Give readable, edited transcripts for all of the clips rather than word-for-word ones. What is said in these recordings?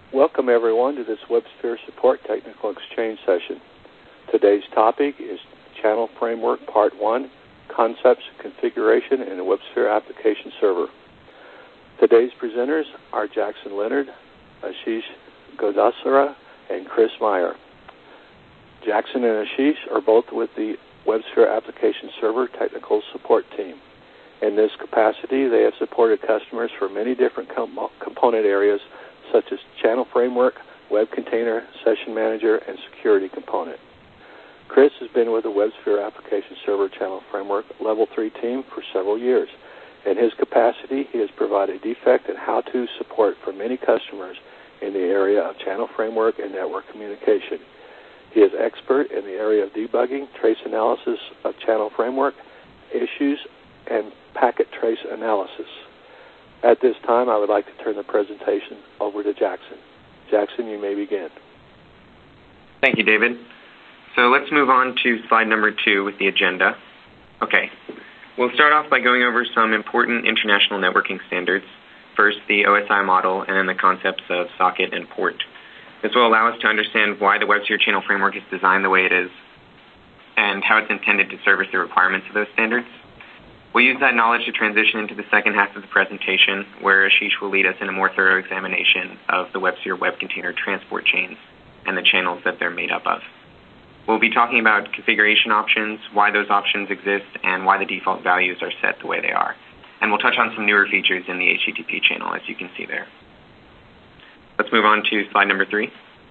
Welcome everyone to this WebSphere Support Technical Exchange session. Today's topic is Channel Framework Part 1, Concepts, Configuration, and a WebSphere Application Server. Today's presenters are Jackson Leonard, Ashish Godasara, and Chris Meyer. Jackson and Ashish are both with the WebSphere Application Server Technical Support Team. In this capacity, they have supported customers for many different component areas such as Channel Framework, Web Container, Session Manager, and Security Component. Chris has been with the WebSphere Application Server Channel Framework Level 3 team for several years. In his capacity, he has provided defect and how-to support for many customers in the area of Channel Framework and network communication. He is expert in the area of debugging, trace analysis of Channel Framework, issues, and packet trace analysis. At this time, I would like to turn the presentation over to Jackson. Jackson, you may begin. Thank you, David. So let's move on to slide number 2 with the agenda. Okay, we'll start off by going over some important international networking standards. First, the OSI model, and then the concepts of socket and port. This will allow us to understand why the WebSphere Channel Framework is designed the way it is, and how it's intended to service the requirements of those standards. We'll use that knowledge to transition into the second half of the presentation, where Ashish will lead us in a more thorough examination of the WebSphere Web Container transport chains and the channels that they're made up of. We'll be talking about configuration options, why those options exist, and why the default values are set the way they are. And we'll touch on some newer features in the HTTP channel, as you can see there. Let's move on to slide number 3.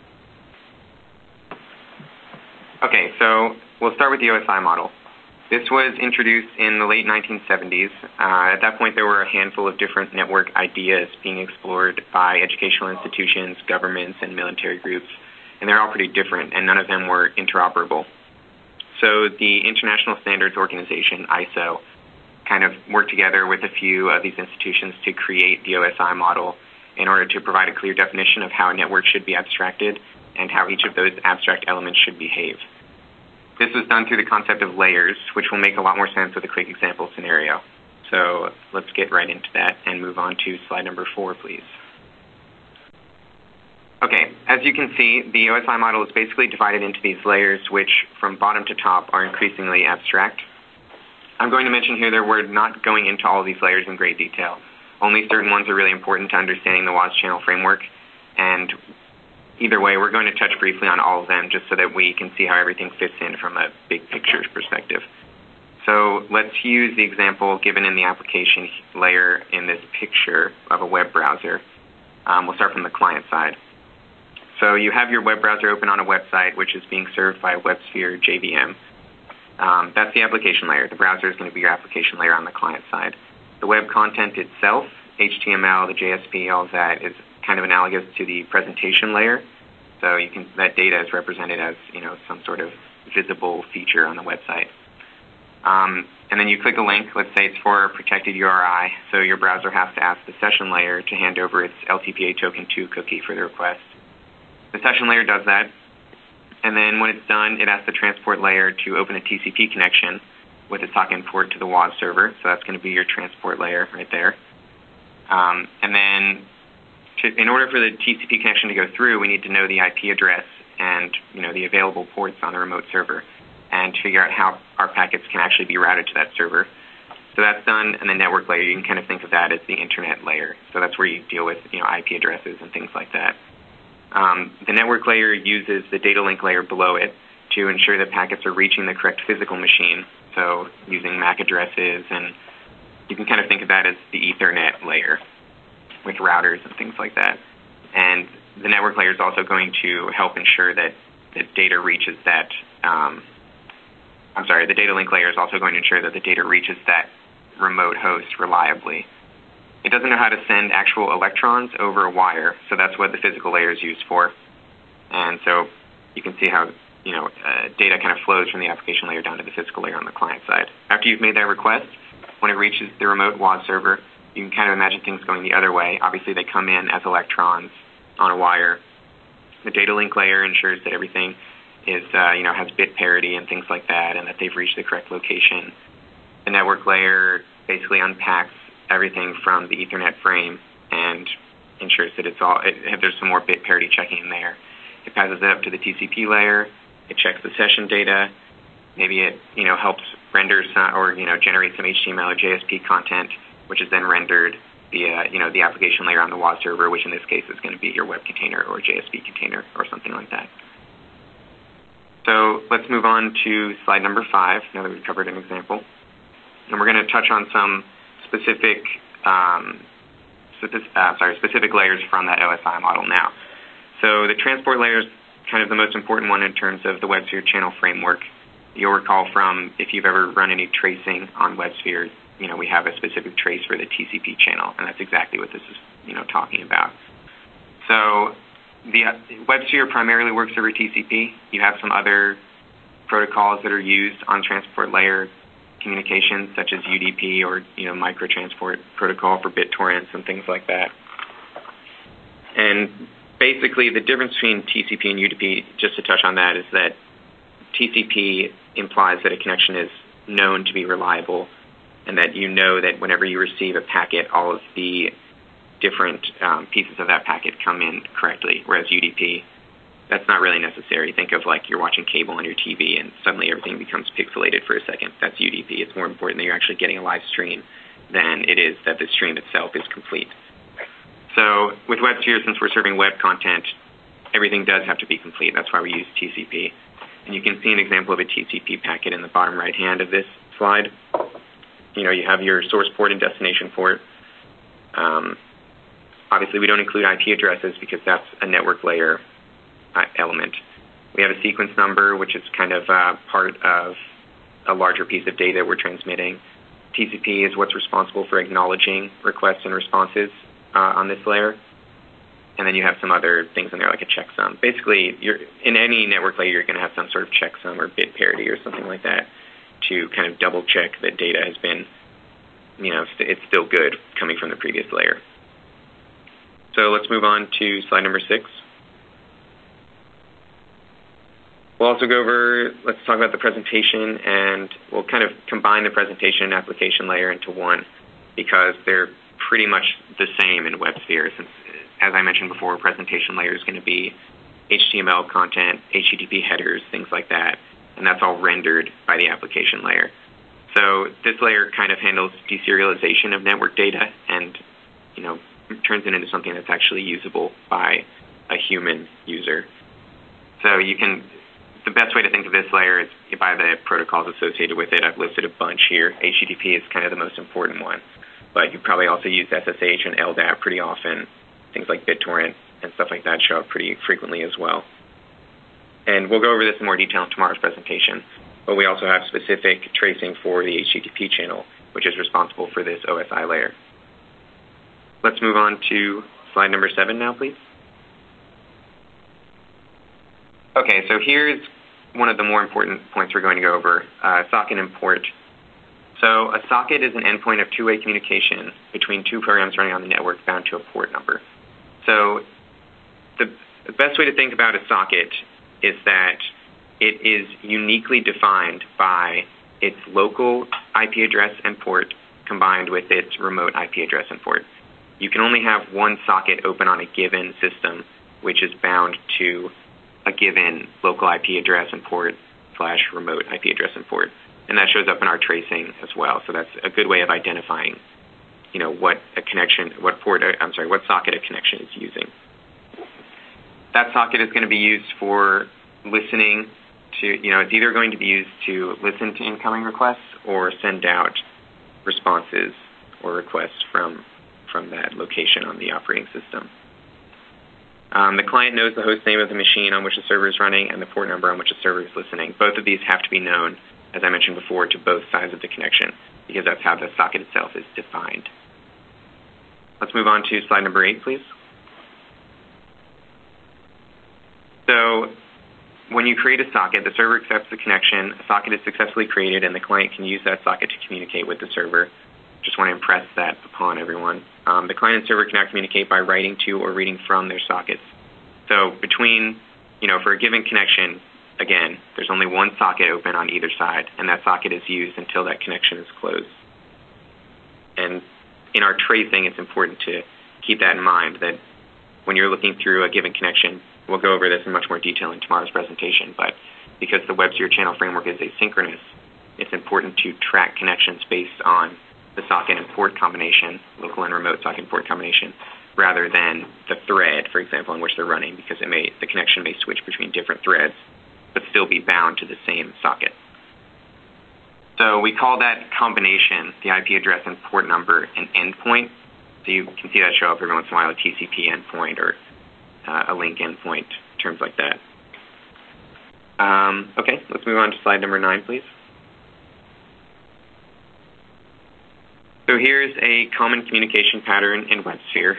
Okay, so we'll start with the OSI model. This was introduced in the late 1970s. At that point, there were a handful of different network ideas being explored by educational institutions, governments, and military groups, and they're all pretty different, and none of them were interoperable. So the International Standards Organization, ISO, kind of worked together with a few of these institutions to create the OSI model in order to provide a clear definition of how a network should be abstracted and how each of those abstract elements should behave. This was done through the concept of layers, which will make a lot more sense with a quick example scenario. So let's get right into that and move on to slide number 4, please. Okay, as you can see, the OSI model is basically divided into these layers, which from bottom to top are increasingly abstract. I'm going to mention here that we're not going into all of these layers in great detail. Only certain ones are really important to understanding the WAS channel framework, and either way, we're going to touch briefly on all of them just so that we can see how everything fits in from a big picture perspective. So let's use the example given in the application layer in this picture of a web browser. We'll start from the client side. So you have your web browser open on a website which is being served by a WebSphere JVM. That's the application layer. The browser is going to be your application layer on the client side. The web content itself, HTML, the JSP, all of that is kind of analogous to the presentation layer. So that data is represented as some sort of visible feature on the website. And then you click a link. Let's say it's for a protected URI. So your browser has to ask the session layer to hand over its LTPA token 2 cookie for the request. The session layer does that. And then when it's done, it asks the transport layer to open a TCP connection with a socket port to the WAS server. So that's going to be your transport layer right there. And then in order for the TCP connection to go through, we need to know the IP address and the available ports on the remote server, and to figure out how our packets can actually be routed to that server. So that's done, and the network layer, you can kind of think of that as the internet layer. So that's where you deal with IP addresses and things like that. The network layer uses the data link layer below it to ensure that packets are reaching the correct physical machine, so using MAC addresses, and you can kind of think of that as the Ethernet layer with routers and things like that. And the network layer is also going to help ensure that the data reaches that, the data link layer is also going to ensure that the data reaches that remote host reliably. It doesn't know how to send actual electrons over a wire, so that's what the physical layer is used for. And so you can see how data kind of flows from the application layer down to the physical layer on the client side. After you've made that request, when it reaches the remote WAS server, you can kind of imagine things going the other way. Obviously, they come in as electrons on a wire. The data link layer ensures that everything is, has bit parity and things like that, and that they've reached the correct location. The network layer basically unpacks everything from the Ethernet frame and ensures that there's some more bit parity checking in there. It passes it up to the TCP layer. It checks the session data. Maybe it helps render or generate some HTML or JSP content, which is then rendered via the application layer on the WAS server, which in this case is going to be your web container or JSP container or something like that. So let's move on to slide number 5, now that we've covered an example. And we're going to touch on some specific layers from that OSI model now. So the transport layer is kind of the most important one in terms of the WebSphere channel framework. You'll recall from, if you've ever run any tracing on WebSphere, we have a specific trace for the TCP channel, and that's exactly what this is, talking about. So the WebSphere primarily works over TCP. You have some other protocols that are used on transport layer communications, such as UDP or microtransport protocol for BitTorrents and things like that. And basically, the difference between TCP and UDP, just to touch on that, is that TCP implies that a connection is known to be reliable, and that that whenever you receive a packet, all of the different pieces of that packet come in correctly, whereas UDP, that's not really necessary. Think of like you're watching cable on your TV and suddenly everything becomes pixelated for a second. That's UDP. It's more important that you're actually getting a live stream than it is that the stream itself is complete. So with WebSphere, since we're serving web content, everything does have to be complete. That's why we use TCP. And you can see an example of a TCP packet in the bottom right hand of this slide. You have your source port and destination port. Obviously, we don't include IP addresses because that's a network layer element. We have a sequence number, which is kind of part of a larger piece of data we're transmitting. TCP is what's responsible for acknowledging requests and responses on this layer. And then you have some other things in there, like a checksum. Basically, in any network layer, you're going to have some sort of checksum or bit parity or something like that to kind of double check that data has been, it's still good coming from the previous layer. So let's move on to slide number 6. We'll also let's talk about the presentation, and we'll kind of combine the presentation and application layer into one because they're pretty much the same in WebSphere, since, as I mentioned before, presentation layer is going to be HTML content, HTTP headers, things like that, and that's all rendered by the application layer. So this layer kind of handles deserialization of network data and, turns it into something that's actually usable by a human user. So the best way to think of this layer is by the protocols associated with it. I've listed a bunch here. HTTP is kind of the most important one, but you probably also use SSH and LDAP pretty often. Things like BitTorrent and stuff like that show up pretty frequently as well. And we'll go over this in more detail in tomorrow's presentation, but we also have specific tracing for the HTTP channel, which is responsible for this OSI layer. Let's move on to slide number 7 now, please. Okay, so here's one of the more important points we're going to go over, socket and port. So a socket is an endpoint of two-way communication between two programs running on the network bound to a port number. So the best way to think about a socket is that it is uniquely defined by its local IP address and port combined with its remote IP address and port. You can only have one socket open on a given system, which is bound to a given local IP address and port / remote IP address and port. And that shows up in our tracing as well. So that's a good way of identifying, what socket a connection is using. That socket is going to be used for listening to, it's either going to be used to listen to incoming requests or send out responses or requests from that location on the operating system. The client knows the host name of the machine on which the server is running and the port number on which the server is listening. Both of these have to be known, as I mentioned before, to both sides of the connection, because that's how the socket itself is defined. Let's move on to slide number 8, please. So when you create a socket, the server accepts the connection, a socket is successfully created, and the client can use that socket to communicate with the server. Just want to impress that upon everyone. The client and server can now communicate by writing to or reading from their sockets. So between, for a given connection, again, there's only one socket open on either side, and that socket is used until that connection is closed. And in our tracing, it's important to keep that in mind, that when you're looking through a given connection, we'll go over this in much more detail in tomorrow's presentation, but because the WebSphere channel framework is asynchronous, it's important to track connections based on the socket and port combination, local and remote socket and port combination, rather than the thread, for example, in which they're running, because the connection may switch between different threads, but still be bound to the same socket. So we call that combination, the IP address and port number, an endpoint. So you can see that show up every once in a while, a TCP endpoint or a link endpoint, terms like that. Okay, let's move on to slide number 9, please. So here's a common communication pattern in WebSphere.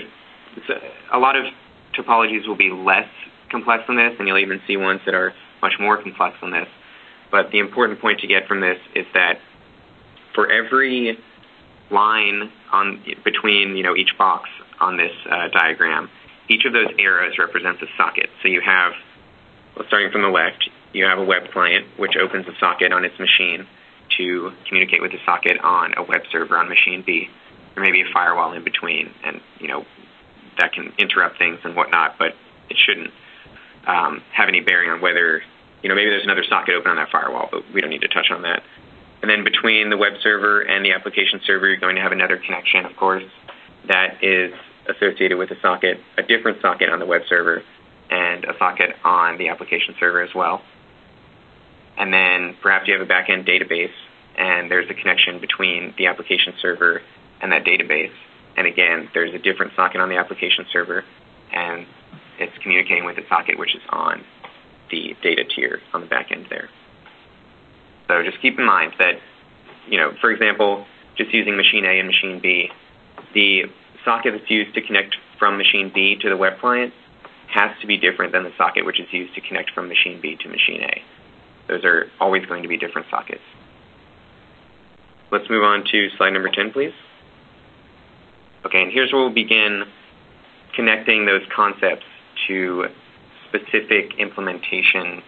A lot of topologies will be less complex than this, and you'll even see ones that are much more complex than this. But the important point to get from this is that for every line between each box on this diagram, each of those arrows represents a socket. So you have, starting from the left, you have a web client which opens a socket on its machine to communicate with the socket on a web server on machine B. There may be a firewall in between, and that can interrupt things and whatnot, but it shouldn't have any bearing on whether maybe there's another socket open on that firewall, but we don't need to touch on that. And then between the web server and the application server, you're going to have another connection, of course, that is associated with a different socket on the web server and a socket on the application server as well. And then perhaps you have a back-end database, and there's a connection between the application server and that database. And again, there's a different socket on the application server, and it's communicating with the socket which is on the data tier on the back end there. So just keep in mind that, for example, just using machine A and machine B, the socket that's used to connect from machine B to the web client has to be different than the socket which is used to connect from machine B to machine A. Those are always going to be different sockets. Let's move on to slide number 10, please. Okay, and here's where we'll begin connecting those concepts to specific implementation,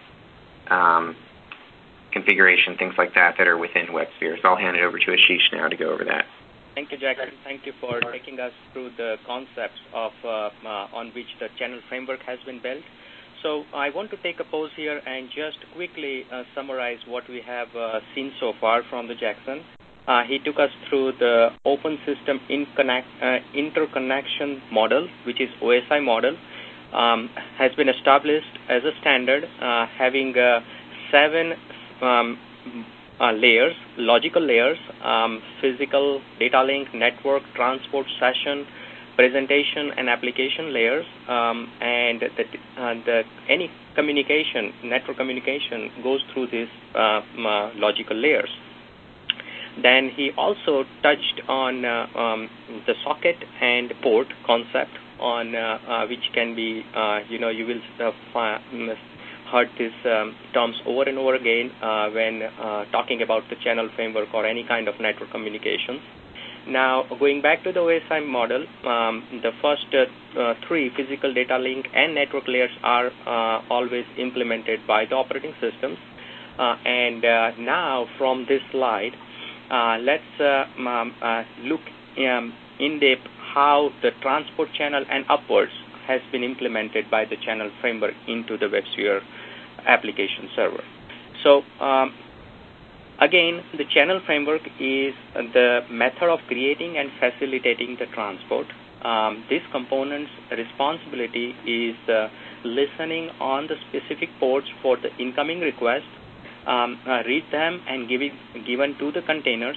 configuration, things like that are within WebSphere. So I'll hand it over to Ashish now to go over that. Thank you, Jackson. Thank you for taking us through the concepts of on which the channel framework has been built. So I want to take a pause here and just quickly summarize what we have seen so far from the Jackson. He took us through the Open System Interconnection Model, which is OSI model, has been established as a standard, having 7 layers, logical layers, physical, data link, network, transport, session, presentation, and application layers, and any communication, network communication, goes through these logical layers. Then he also touched on the socket and port concept, on which can be, you will heard these terms over and over again when talking about the channel framework or any kind of network communications. Now, going back to the OSI model, the first 3 physical, data link, and network layers are always implemented by the operating systems. And now, from this slide, let's look in depth how the transport channel and upwards has been implemented by the channel framework into the WebSphere application server. So, again, the channel framework is the method of creating and facilitating the transport. This component's responsibility is listening on the specific ports for the incoming request, read them and given to the containers,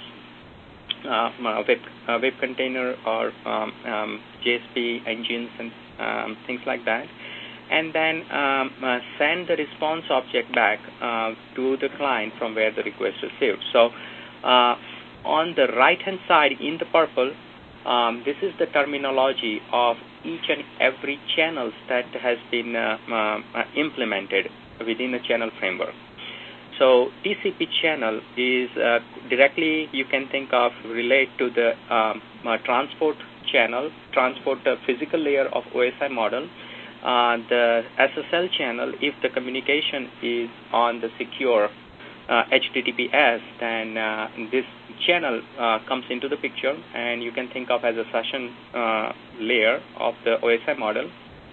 web container or JSP engines and things like that, and then send the response object back to the client from where the request is received. So on the right-hand side in the purple, this is the terminology of each and every channel that has been implemented within the channel framework. So TCP channel is directly, you can think of, relate to the transport channel, transport physical layer of OSI model. The SSL channel, if the communication is on the secure HTTPS, then this channel comes into the picture, and you can think of as a session layer of the OSI model.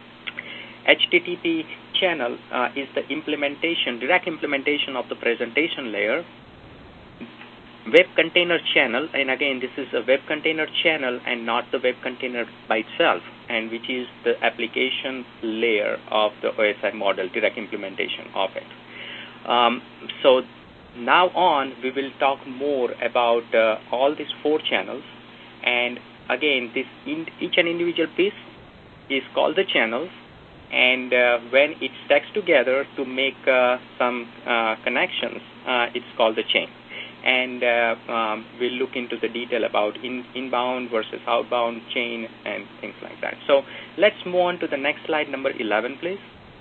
HTTP channel is the direct implementation of the presentation layer. Web container channel, and again, this is a web container channel and not the web container by itself, and which is the application layer of the OSI model, direct implementation of it. So now on, we will talk more about all these 4 channels, and again, each and individual piece is called the channels, and when it stacks together to make some connections, it's called the chain. And we'll look into the detail about inbound versus outbound chain and things like that. So let's move on to the next slide, number 11, please.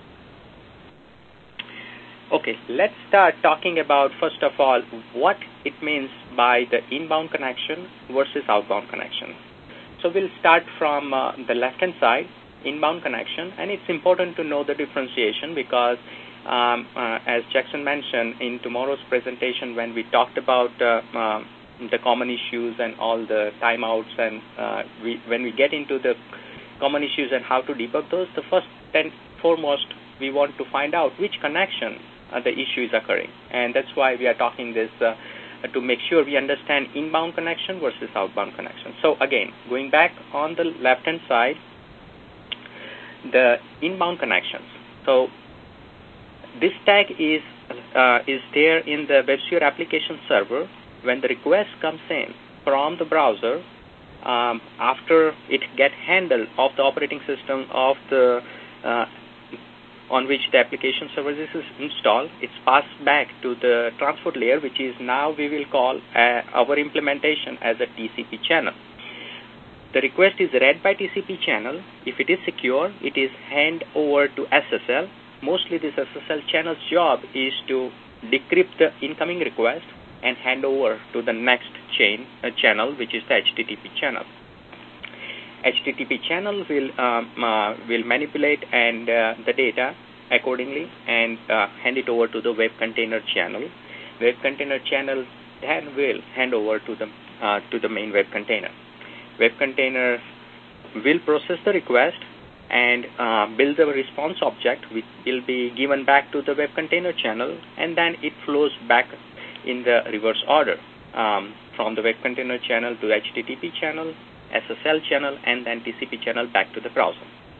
Okay, let's start talking about, first of all, what it means by the inbound connection versus outbound connection. So we'll start from the left-hand side, inbound connection, and it's important to know the differentiation because as Jackson mentioned in tomorrow's presentation, when we talked about the common issues and all the timeouts, and when we get into the common issues and how to debug those, the first and foremost, we want to find out which connection the issue is occurring. And that's why we are talking this to make sure we understand inbound connection versus outbound connection. So again, going back on the left-hand side, the inbound connections. So this tag is there in the WebSphere application server. When the request comes in from the browser, after it gets handled of the operating system of the on which the application services is installed, it's passed back to the transport layer, which is now we will call our implementation as a TCP channel. The request is read by TCP channel. If it is secure, it is handed over to SSL. Mostly this SSL channel's job is to decrypt the incoming request and hand over to the next channel, which is the HTTP channel. HTTP channel will manipulate and the data accordingly and hand it over to the web container channel. Web container channel then will hand over to the main web container. Web container will process the request and build the response object, which will be given back to the web container channel, and then it flows back in the reverse order from the web container channel to HTTP channel, SSL channel, and then TCP channel back to the browser.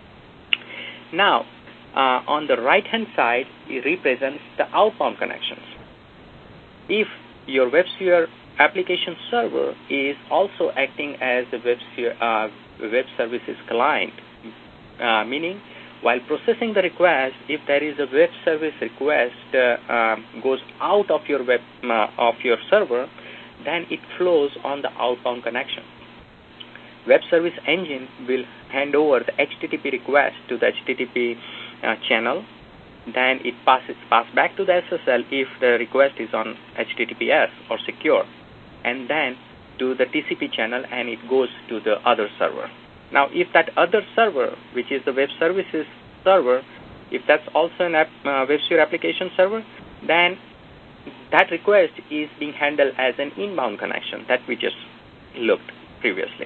Now, on the right-hand side, it represents the outbound connections. If your WebSphere application server is also acting as a web services client, meaning while processing the request, if there is a web service request goes out of your server, then it flows on the outbound connection. Web service engine will hand over the HTTP request to the HTTP channel. Then it pass back to the SSL if the request is on HTTPS or secure, and then to the TCP channel, and it goes to the other server. Now, if that other server, which is the web services server, if that's also an WebSphere application server, then that request is being handled as an inbound connection that we just looked previously.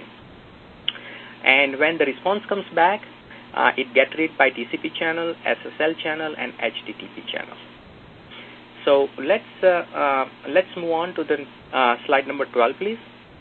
And when the response comes back, it gets read by TCP channel, SSL channel, and HTTP channel. So let's move on to the slide number 12, please.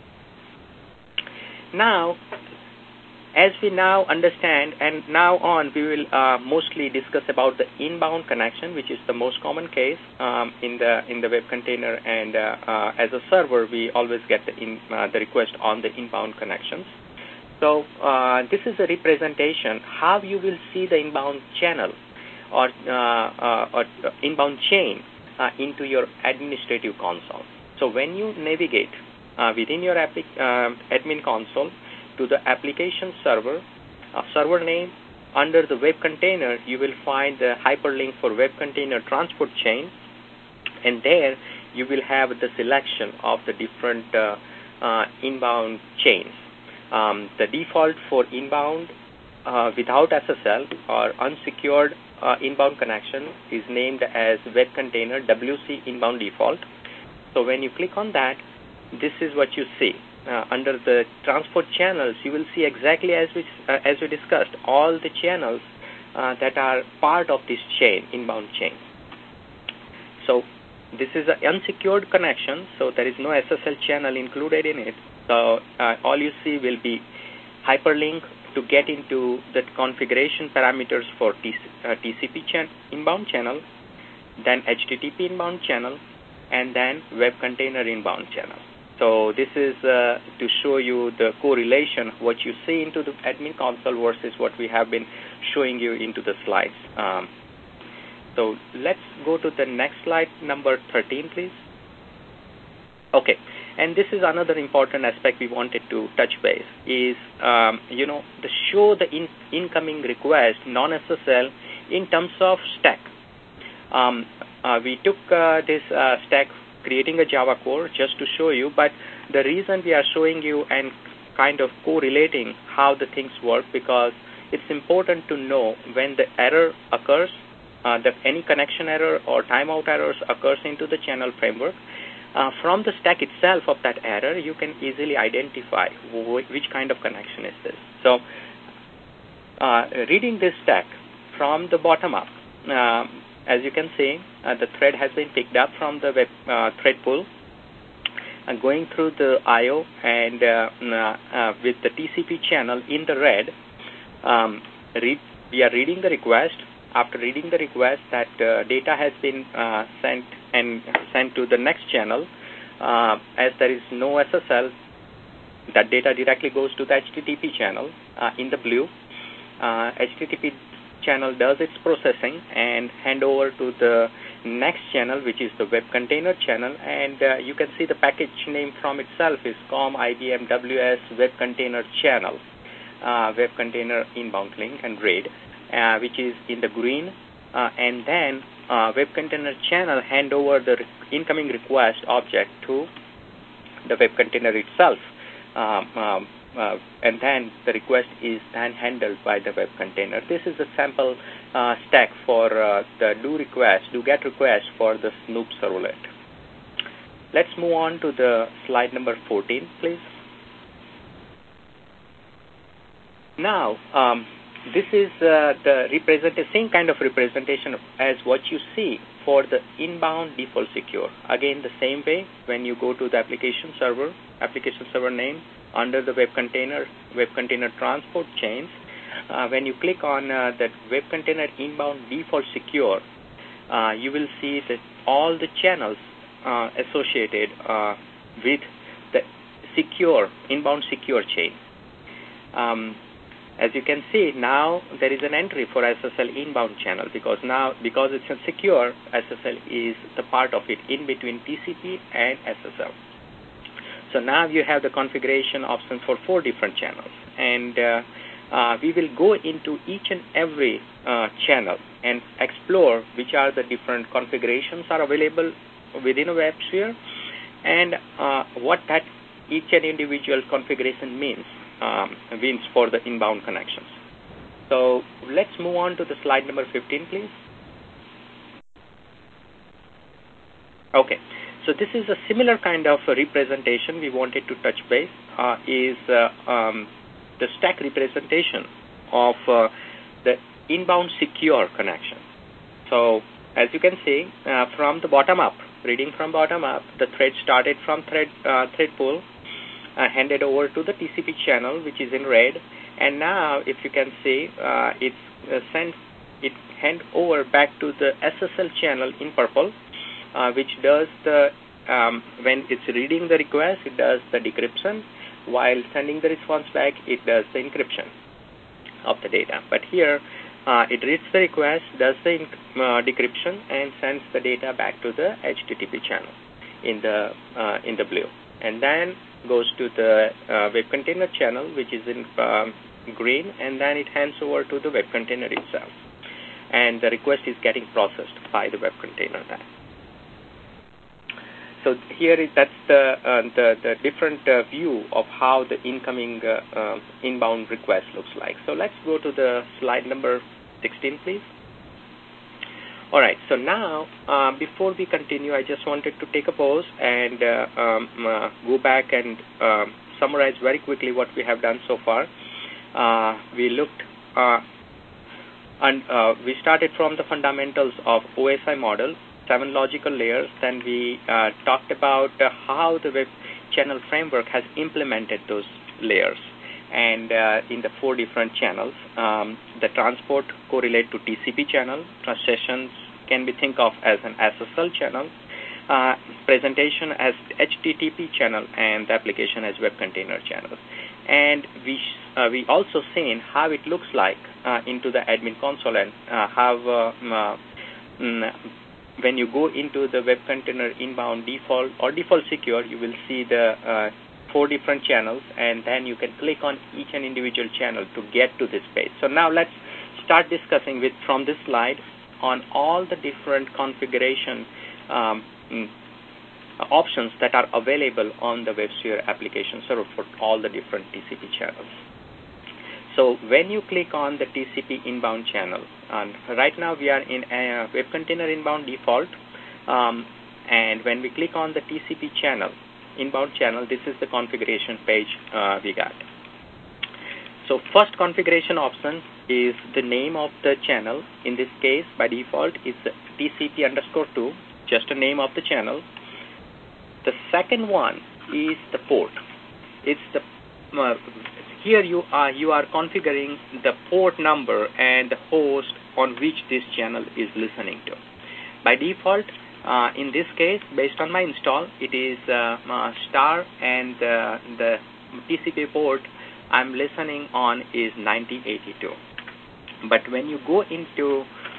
Now, as we now understand, and now on we will mostly discuss about the inbound connection, which is the most common case in the web container, and as a server we always get the request on the inbound connections. So this is a representation how you will see the inbound channel or inbound chain into your administrative console. So when you navigate within your admin console to the application server, server name, under the web container, you will find the hyperlink for web container transport chain, and there you will have the selection of the different inbound chains. The default for inbound without SSL or unsecured inbound connection is named as web container WC inbound default. So when you click on that, this is what you see. Under the transport channels, you will see exactly as we discussed, all the channels that are part of this chain, inbound chain. So this is an unsecured connection, so there is no SSL channel included in it. So all you see will be hyperlink to get into the configuration parameters for TCP inbound channel, then HTTP inbound channel, and then web container inbound channel. So this is to show you the correlation, what you see into the admin console versus what we have been showing you into the slides. So let's go to the next slide, number 13, please. Okay, and this is another important aspect we wanted to touch base is, to show the incoming request, non-SSL, in terms of stack. We took this stack, creating a Java core, just to show you, but the reason we are showing you and kind of correlating how the things work, because it's important to know when the error occurs, that any connection error or timeout errors occurs into the channel framework. From the stack itself of that error, you can easily identify which kind of connection is this. So, reading this stack from the bottom up, as you can see, the thread has been picked up from the web thread pool, and going through the I/O and with the TCP channel in the red, we are reading the request. After reading the request, that data has been sent to the next channel. As there is no SSL, that data directly goes to the HTTP channel in the blue. HTTP channel does its processing and hand over to the next channel, which is the web container channel, and you can see the package name from itself is COM IBM WS web container channel, web container inbound link and RAID, which is in the green, and then web container channel hand over the incoming request object to the web container itself, and then the request is then handled by the web container. This is a sample stack for the do get request for the Snoop servlet. Let's move on to the slide number 14, please. Now, this is the same kind of representation as what you see for the inbound default secure. Again, the same way, when you go to the application server name, under the web container transport chains, when you click on that web container inbound default secure, you will see that all the channels associated with the secure, inbound secure chain. As you can see, now there is an entry for SSL inbound channel, because it's a secure, SSL is the part of it in between TCP and SSL. So now you have the configuration option for 4 different channels, and we will go into each and every channel and explore which are the different configurations are available within a WebSphere, and what that each and individual configuration means for the inbound connections. So let's move on to the slide number 15, please. Okay, so this is a similar kind of representation we wanted to touch base, is the stack representation of the inbound secure connection. So as you can see, from the bottom up, reading from bottom up, the thread started from thread pool, handed over to the TCP channel, which is in red, and now if you can see, it hand over back to the SSL channel in purple, which does the when it's reading the request, it does the decryption, while sending the response back, it does the encryption of the data. But here, it reads the request, does the decryption, and sends the data back to the HTTP channel in the blue, and then goes to the web container channel, which is in green, and then it hands over to the web container itself, and the request is getting processed by the web container then. So here that's the different view of how the incoming inbound request looks like. So let's go to the slide number 16, please. All right, so now before we continue, I just wanted to take a pause and go back and summarize very quickly what we have done so far. We looked and we started from the fundamentals of OSI model, 7 logical layers. Then we talked about how the web channel framework has implemented those layers, and in the 4 different channels. The transport correlate to TCP channel, sessions can be think of as an SSL channel, presentation as HTTP channel, and the application as web container channels. And we also seen how it looks like into the admin console, and how when you go into the web container inbound default or default secure, you will see the 4 different channels, and then you can click on each and individual channel to get to this page. So now let's start discussing from this slide on all the different configuration options that are available on the WebSphere application server for all the different TCP channels. So when you click on the TCP inbound channel, and right now we are in a web container inbound default, and when we click on the TCP channel, inbound channel, this is the configuration page we got. So first configuration option is the name of the channel. In this case, by default, it's TCP_2, just a name of the channel. The second one is the port. It's the here you are configuring the port number and the host on which this channel is listening to. By default, in this case, based on my install, it is star, and the TCP port I'm listening on is 9082. But when you go into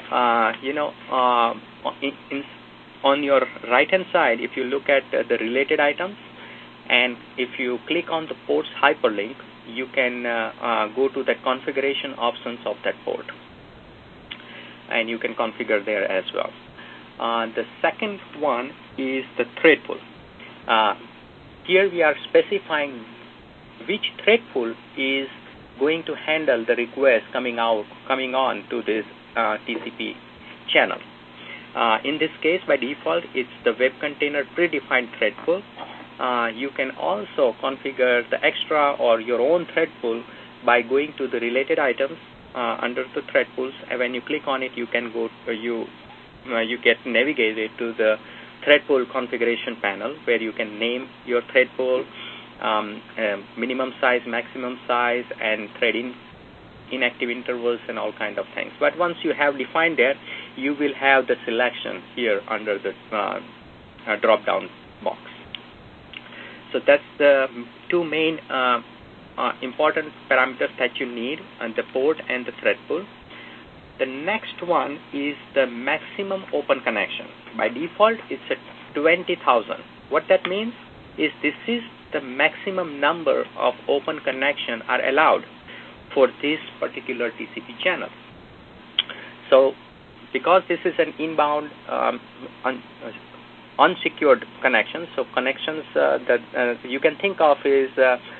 on your right hand side, if you look at the related items, and if you click on the port's hyperlink, you can go to the configuration options of that port, and you can configure there as well. The second one is the thread pool. Here we are specifying which thread pool is going to handle the request coming on to this TCP channel. In this case, by default, it's the web container predefined thread pool. You can also configure the extra or your own thread pool by going to the related items under the thread pools, and when you click on it, you can go you get navigated to the thread pool configuration panel, where you can name your thread pool, minimum size, maximum size, and thread inactive intervals, and all kind of things. But once you have defined that, you will have the selection here under the drop down box. So that's the 2 main important parameters that you need, the port and the thread pool. The next one is the maximum open connection. By default, it's at 20,000. What that means is this is the maximum number of open connection are allowed for this particular TCP channel. So because this is an inbound unsecured connection, so connections that you can think of is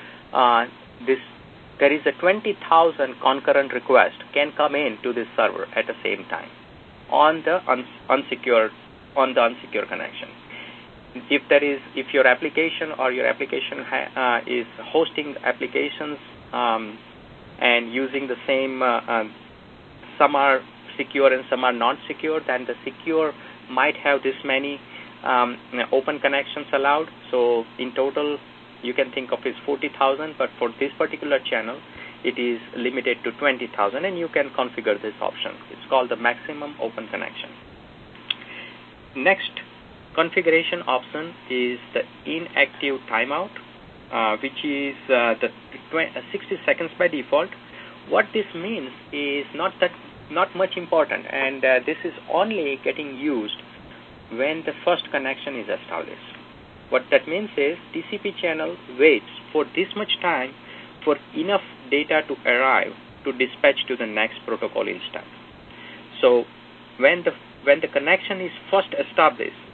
there is a 20,000 concurrent request can come in to this server at the same time on the unsecured connection. If your application is hosting applications and using the same, some are secure and some are not secure, then the secure might have this many open connections allowed. So in total, you can think of it as 40,000, but for this particular channel, it is limited to 20,000, and you can configure this option. It's called the maximum open connection. Next configuration option is the inactive timeout, which is the 60 seconds by default. What this means is not much important, and this is only getting used when the first connection is established. What that means is TCP channel waits for this much time for enough data to arrive to dispatch to the next protocol instance. So when the connection is first established,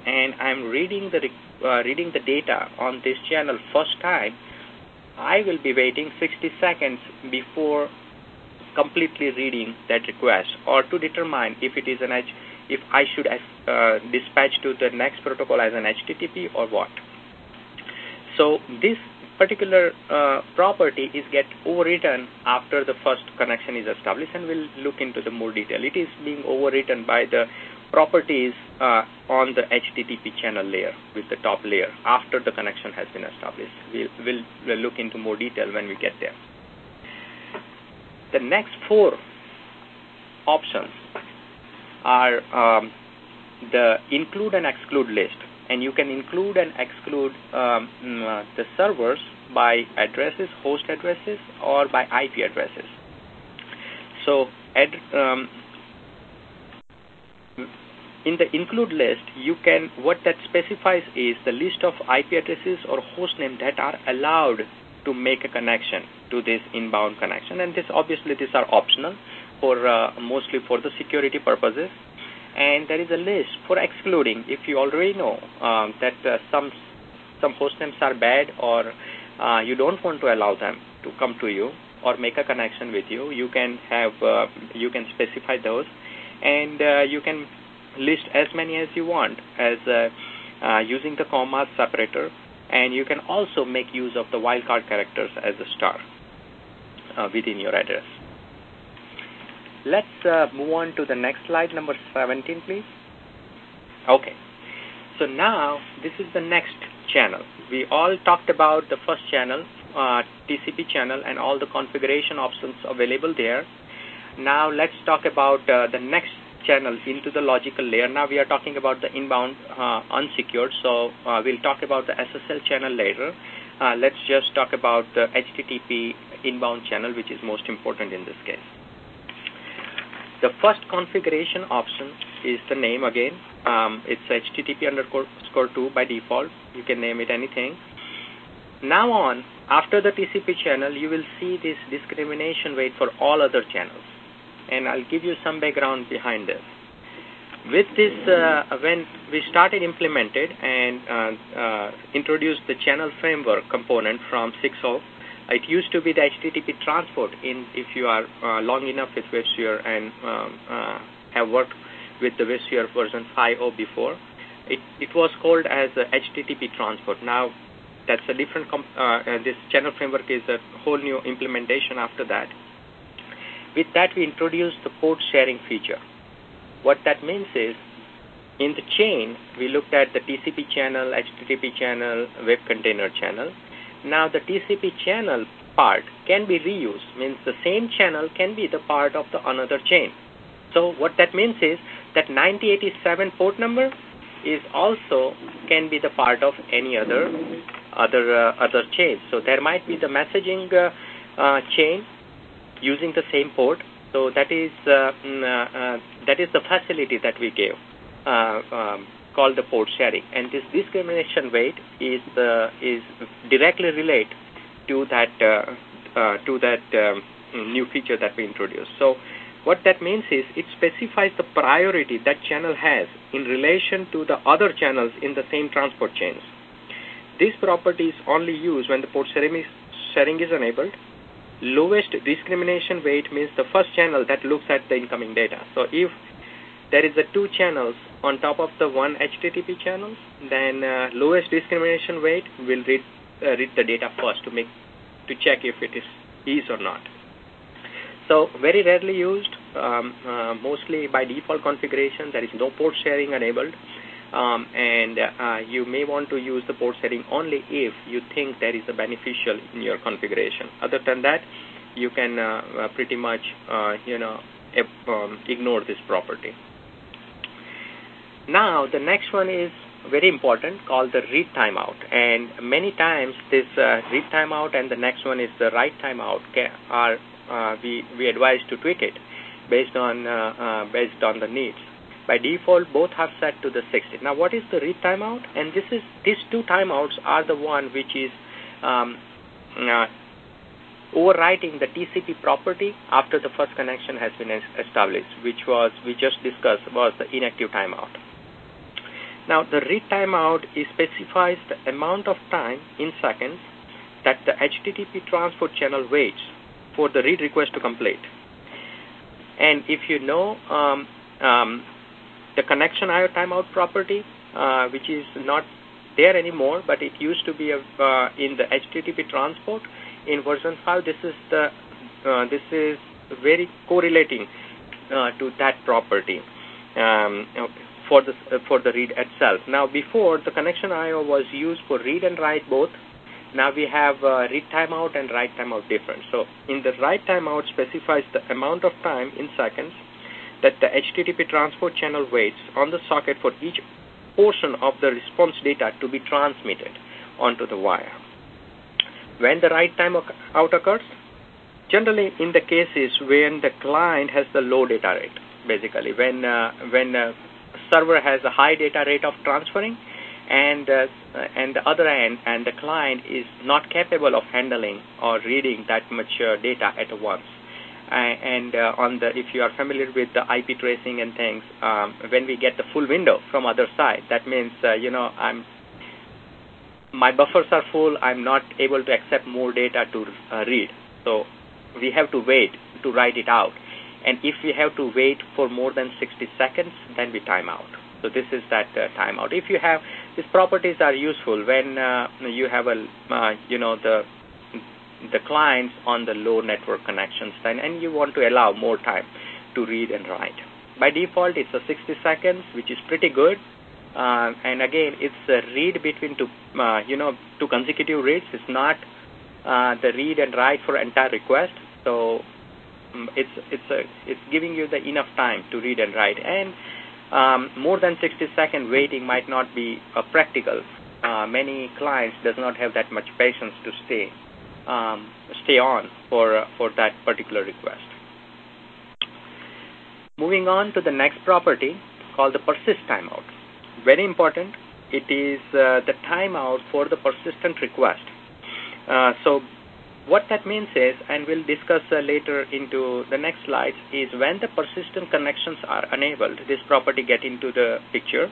and I'm reading the data on this channel first time, I will be waiting 60 seconds before completely reading that request, or to determine if it is if I should dispatch to the next protocol as an HTTP or what. So this particular property is get overwritten after the first connection is established, and we'll look into the more detail. It is being overwritten by the properties on the HTTP channel layer with the top layer after the connection has been established. We'll look into more detail when we get there. The next 4 options are the include and exclude list, and you can include and exclude the servers by addresses, host addresses, or by IP addresses. So in the include list, what that specifies is the list of IP addresses or host name that are allowed to make a connection to this inbound connection, and these are optional for mostly for the security purposes. And there is a list for excluding. If you already know that some host names are bad, or you don't want to allow them to come to you or make a connection with you, you can specify those, and you can list as many as you want as using the comma separator, and you can also make use of the wildcard characters as a star within your address. Let's move on to the next slide, number 17, please. Okay, so now this is the next channel. We all talked about the first channel, TCP channel, and all the configuration options available there. Now let's talk about the next channel into the logical layer. Now we are talking about the inbound unsecured, so we'll talk about the SSL channel later. Let's just talk about the HTTP inbound channel, which is most important in this case. The first configuration option is the name again. It's HTTP_2 by default. You can name it anything. Now on, after the TCP channel, you will see this discrimination weight for all other channels. And I'll give you some background behind this. With this, when we started implemented and introduced the channel framework component from 6.0, it used to be the HTTP transport if you are long enough with WebSphere and have worked with the WebSphere version 5.0 before. It was called as HTTP transport. Now that's a different, this channel framework is a whole new implementation after that. With that, we introduced the port sharing feature. What that means is, in the chain, we looked at the TCP channel, HTTP channel, web container channel. Now, the TCP channel part can be reused, means the same channel can be the part of the another chain. So, what that means is that 9087 port number is also can be the part of any other chain. So, there might be the messaging chain using the same port. So that is the facility that we gave, called the port sharing. And this discrimination weight is directly related to that new feature that we introduced. So what that means is it specifies the priority that channel has in relation to the other channels in the same transport chains. This property is only used when the port sharing is enabled. Lowest discrimination weight means the first channel that looks at the incoming data. So if there is 2 channels on top of the one HTTP channel, then lowest discrimination weight will read the data first to check if it is or not. So very rarely used, mostly by default configuration. There is no port sharing enabled, and you may want to use the port sharing only if you think there is a beneficial in your configuration. Other than that, you can pretty much ignore this property. Now the next one is very important, called the read timeout. And many times this read timeout and the next one is the write timeout we advise to tweak it based on the needs. By default, both are set to the 60. Now, what is the read timeout? And these 2 timeouts are the one which is overwriting the TCP property after the first connection has been established, which we just discussed was the inactive timeout. Now, the read timeout specifies the amount of time in seconds that the HTTP transport channel waits for the read request to complete. And if you know the connection IO timeout property, which is not there anymore, but it used to be in the HTTP transport in version 5. This is very correlating to that property for the read itself. Now, before, the connection IO was used for read and write both. Now we have read timeout and write timeout different. So in the write timeout specifies the amount of time in seconds that the HTTP transport channel waits on the socket for each portion of the response data to be transmitted onto the wire. When the write timeout occurs, generally in the cases when the client has the low data rate, basically when a server has a high data rate of transferring, and the other end, and the client is not capable of handling or reading that much data at once. If you are familiar with the IP tracing and things, when we get the full window from other side, that means my buffers are full. I'm not able to accept more data to read. So we have to wait to write it out. And if we have to wait for more than 60 seconds, then we time out. So this is that timeout. If you have these properties are useful when you have the clients on the low network connections, and you want to allow more time to read and write. By default, it's a 60 seconds, which is pretty good. And again, it's a read between two consecutive reads. It's not the read and write for entire request. So it's giving you the enough time to read and write. And more than 60-second waiting might not be practical. Many clients does not have that much patience to stay on for that particular request. Moving on to the next property called the persist timeout. Very important. It is the timeout for the persistent request. So what that means is, and we'll discuss later into the next slides, is when the persistent connections are enabled, this property get into the picture.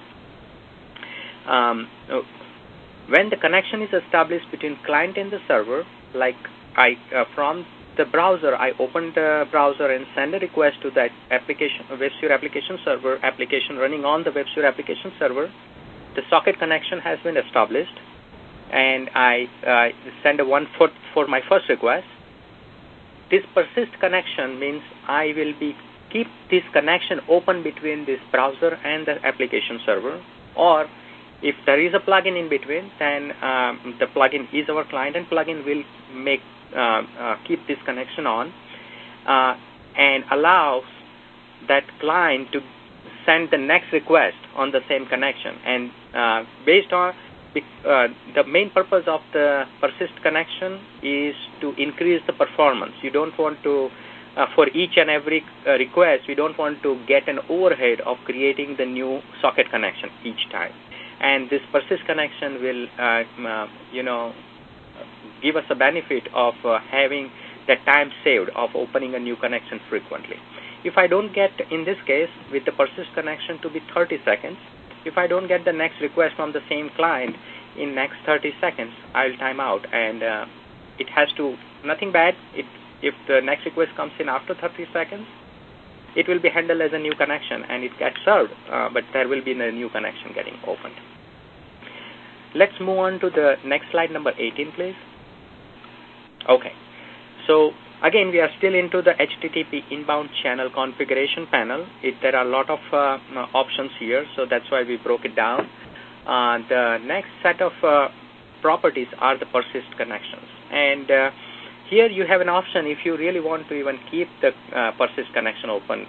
When the connection is established between client and the server, like from the browser, I open the browser and send a request to that application, WebSphere application server, application running on the WebSphere application server. The socket connection has been established, and I send a one for my first request. This persist connection means I will keep this connection open between this browser and the application server, or if there is a plugin in between, then the plugin is our client, and plugin will keep this connection on and allows that client to send the next request on the same connection. And based on the main purpose of the persist connection is to increase the performance. You don't want to, for each and every request, we don't want to get an overhead of creating the new socket connection each time. And this persist connection will, give us a benefit of having the time saved of opening a new connection frequently. If I don't get, in this case, with the persist connection to be 30 seconds, if I don't get the next request from the same client in next 30 seconds, I'll time out. And it has to, nothing bad, if the next request comes in after 30 seconds, it will be handled as a new connection and it gets served, but there will be a new connection getting opened. Let's move on to the next slide, number 18, please. Okay, so again, we are still into the HTTP inbound channel configuration panel. There are a lot of options here, so that's why we broke it down. The next set of properties are the persist connections. And here you have an option if you really want to even keep the persist connection open,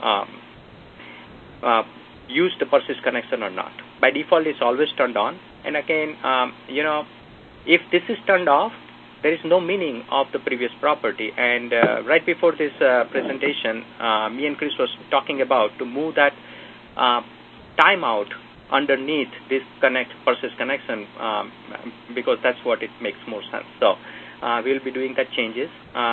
use the persist connection or not. By default, it's always turned on. And again, if this is turned off, there is no meaning of the previous property. And right before this presentation, me and Chris was talking about to move that timeout underneath this persist connection because that's what it makes more sense. So we'll be doing that changes.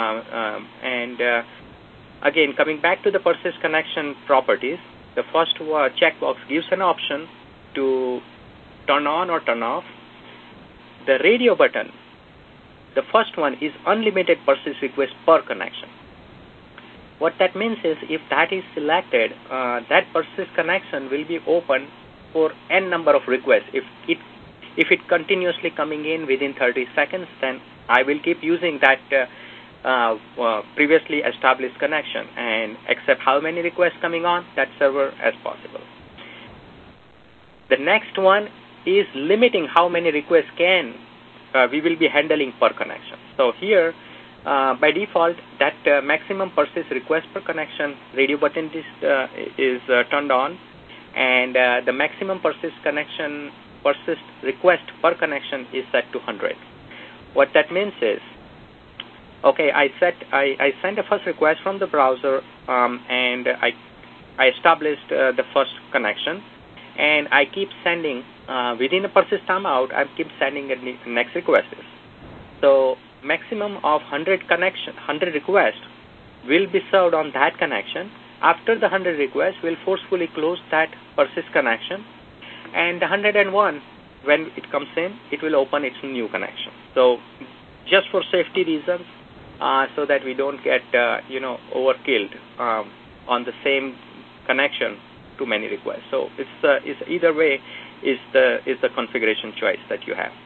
Again, coming back to the persist connection properties, the first checkbox gives an option to turn on or turn off. The radio button, the first one, is unlimited persist request per connection. What that means is if that is selected, that persist connection will be open for n number of requests. If it continuously coming in within 30 seconds, then I will keep using that previously established connection and accept how many requests coming on that server as possible. The next one is limiting how many requests we will be handling per connection. So here, by default, that maximum persist request per connection radio button is turned on, and the maximum persist request per connection is set to 100. What that means is, okay, I sent a first request from the browser, and I established the first connection, and I keep sending within the persist timeout. I keep sending the next requests. So maximum of 100 requests will be served on that connection. After the 100 requests, we'll forcefully close that persist connection, and the 101, when it comes in, it will open its new connection. So just for safety reasons, so that we don't get overkilled on the same connection too many requests. So it's either way is the configuration choice that you have.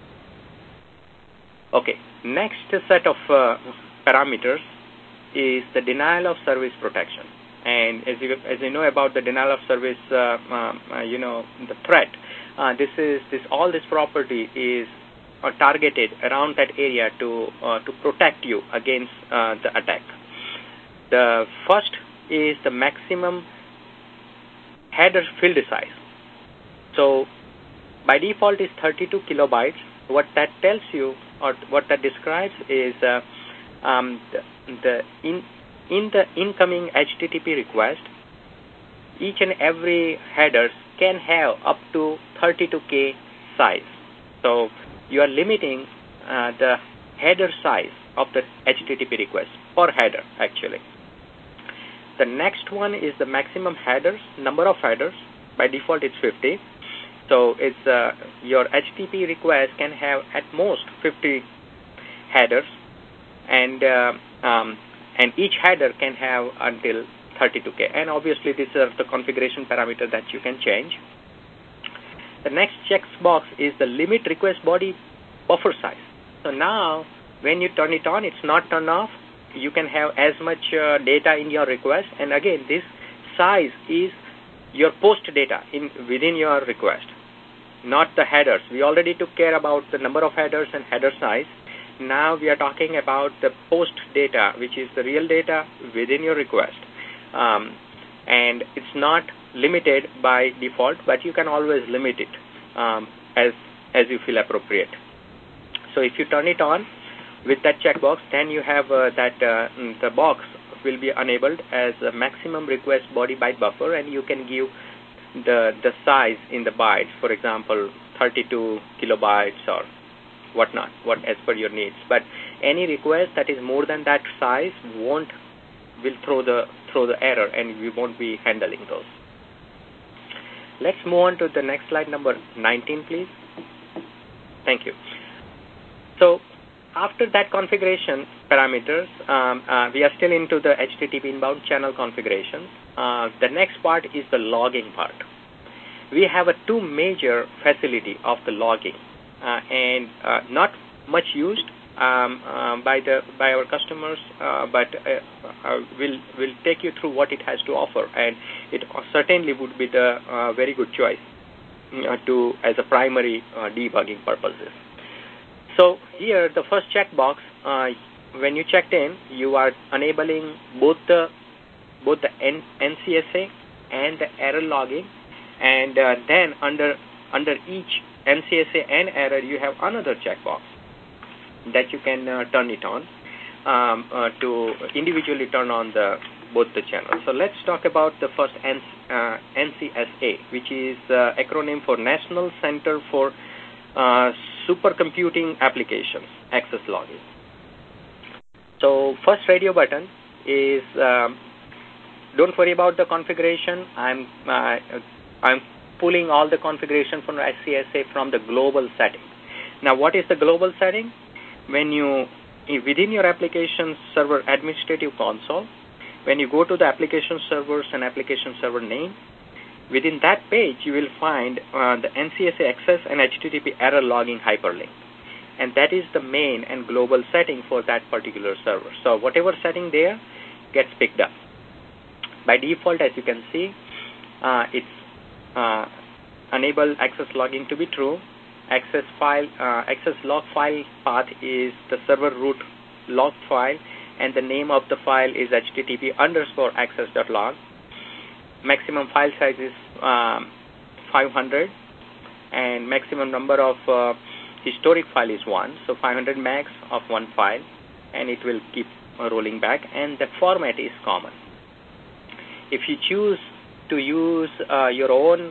Okay, next set of parameters is the denial of service protection. And as you know about the denial of service, the threat. All this property is targeted around that area to protect you against the attack. The first is the maximum header field size. So by default is 32 kilobytes. What that tells you, or what that describes, is in the incoming HTTP request, each and every header can have up to 32K size. So you are limiting the header size of the HTTP request per header, actually. The next one is the maximum headers, number of headers. By default, it's 50. So it's your HTTP request can have at most 50 headers, and each header can have until 32K. And obviously, these are the configuration parameters that you can change. The next checkbox is the limit request body buffer size. So now, when you turn it on, it's not turned off. You can have as much data in your request. And again, this size is your post data within your request, not the headers. We already took care about the number of headers and header size. Now we are talking about the post data, which is the real data within your request. And it's not limited by default, but you can always limit it as you feel appropriate. So if you turn it on with that checkbox, then you have the box will be enabled as a maximum request body byte buffer, and you can give the size in the bytes, for example, 32 kilobytes or whatnot, as per your needs. But any request that is more than that size will throw the error, and we won't be handling those. Let's move on to the next slide, number 19, please. Thank you. So after that configuration parameters, we are still into the HTTP inbound channel configuration. The next part is the logging part. We have two major facility of the logging, and not much used by our customers, but we'll take you through what it has to offer, and it certainly would be the very good choice as a primary debugging purposes. So here, the first checkbox, when you checked in, you are enabling both the NCSA and the error logging, and then under each NCSA and error, you have another checkbox that you can turn it on to individually turn on both the channels. So let's talk about the first NCSA, which is acronym for National Center for Supercomputing Applications Access Logging. So first radio button is don't worry about the configuration. I'm pulling all the configuration from SCSA from the global setting. Now, what is the global setting? When you, within your application server administrative console, when you go to the application servers and application server name, within that page you will find the NCSA access and HTTP error logging hyperlink. And that is the main and global setting for that particular server. So whatever setting there gets picked up. By default, as you can see, it's enable access logging to be true. Access log file path is the server root log file, and the name of the file is http_access.log. Maximum file size is 500, and maximum number of historic file is 1, so 500 megs of one file, and it will keep rolling back, and the format is common. If you choose to use your own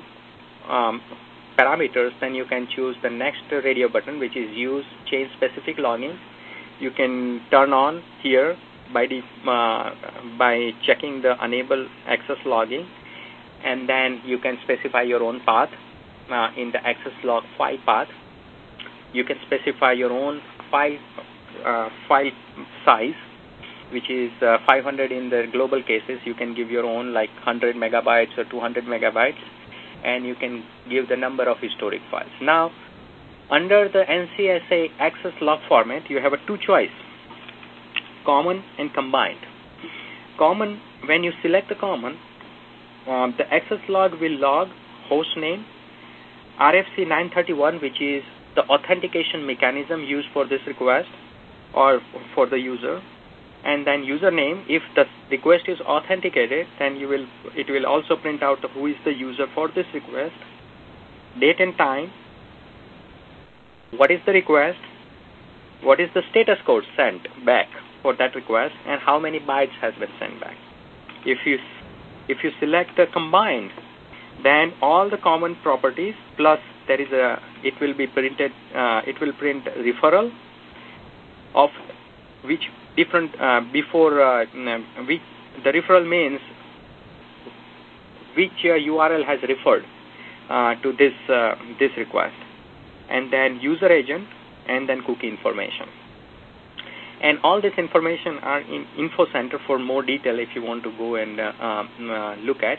parameters, then you can choose the next radio button, which is use change specific logging. You can turn on here by checking the enable access logging, and then you can specify your own path in the access log file path. You can specify your own file size, which is 500 in the global cases. You can give your own like 100 megabytes or 200 megabytes, and you can give the number of historic files. Now, under the NCSA access log format, you have a two choice, common and combined. Common, when you select the common, the access log will log host name, RFC 931, which is the authentication mechanism used for this request or for the user, and then username. If the request is authenticated, then it will also print out who is the user for this request, date and time, what is the request, what is the status code sent back for that request, and how many bytes has been sent back. If you select the combined, then all the common properties plus it will be printed. It will print referral of which different which the referral means which URL has referred to this request, and then user agent, and then cookie information. And all this information are in Info Center for more detail if you want to go and look at.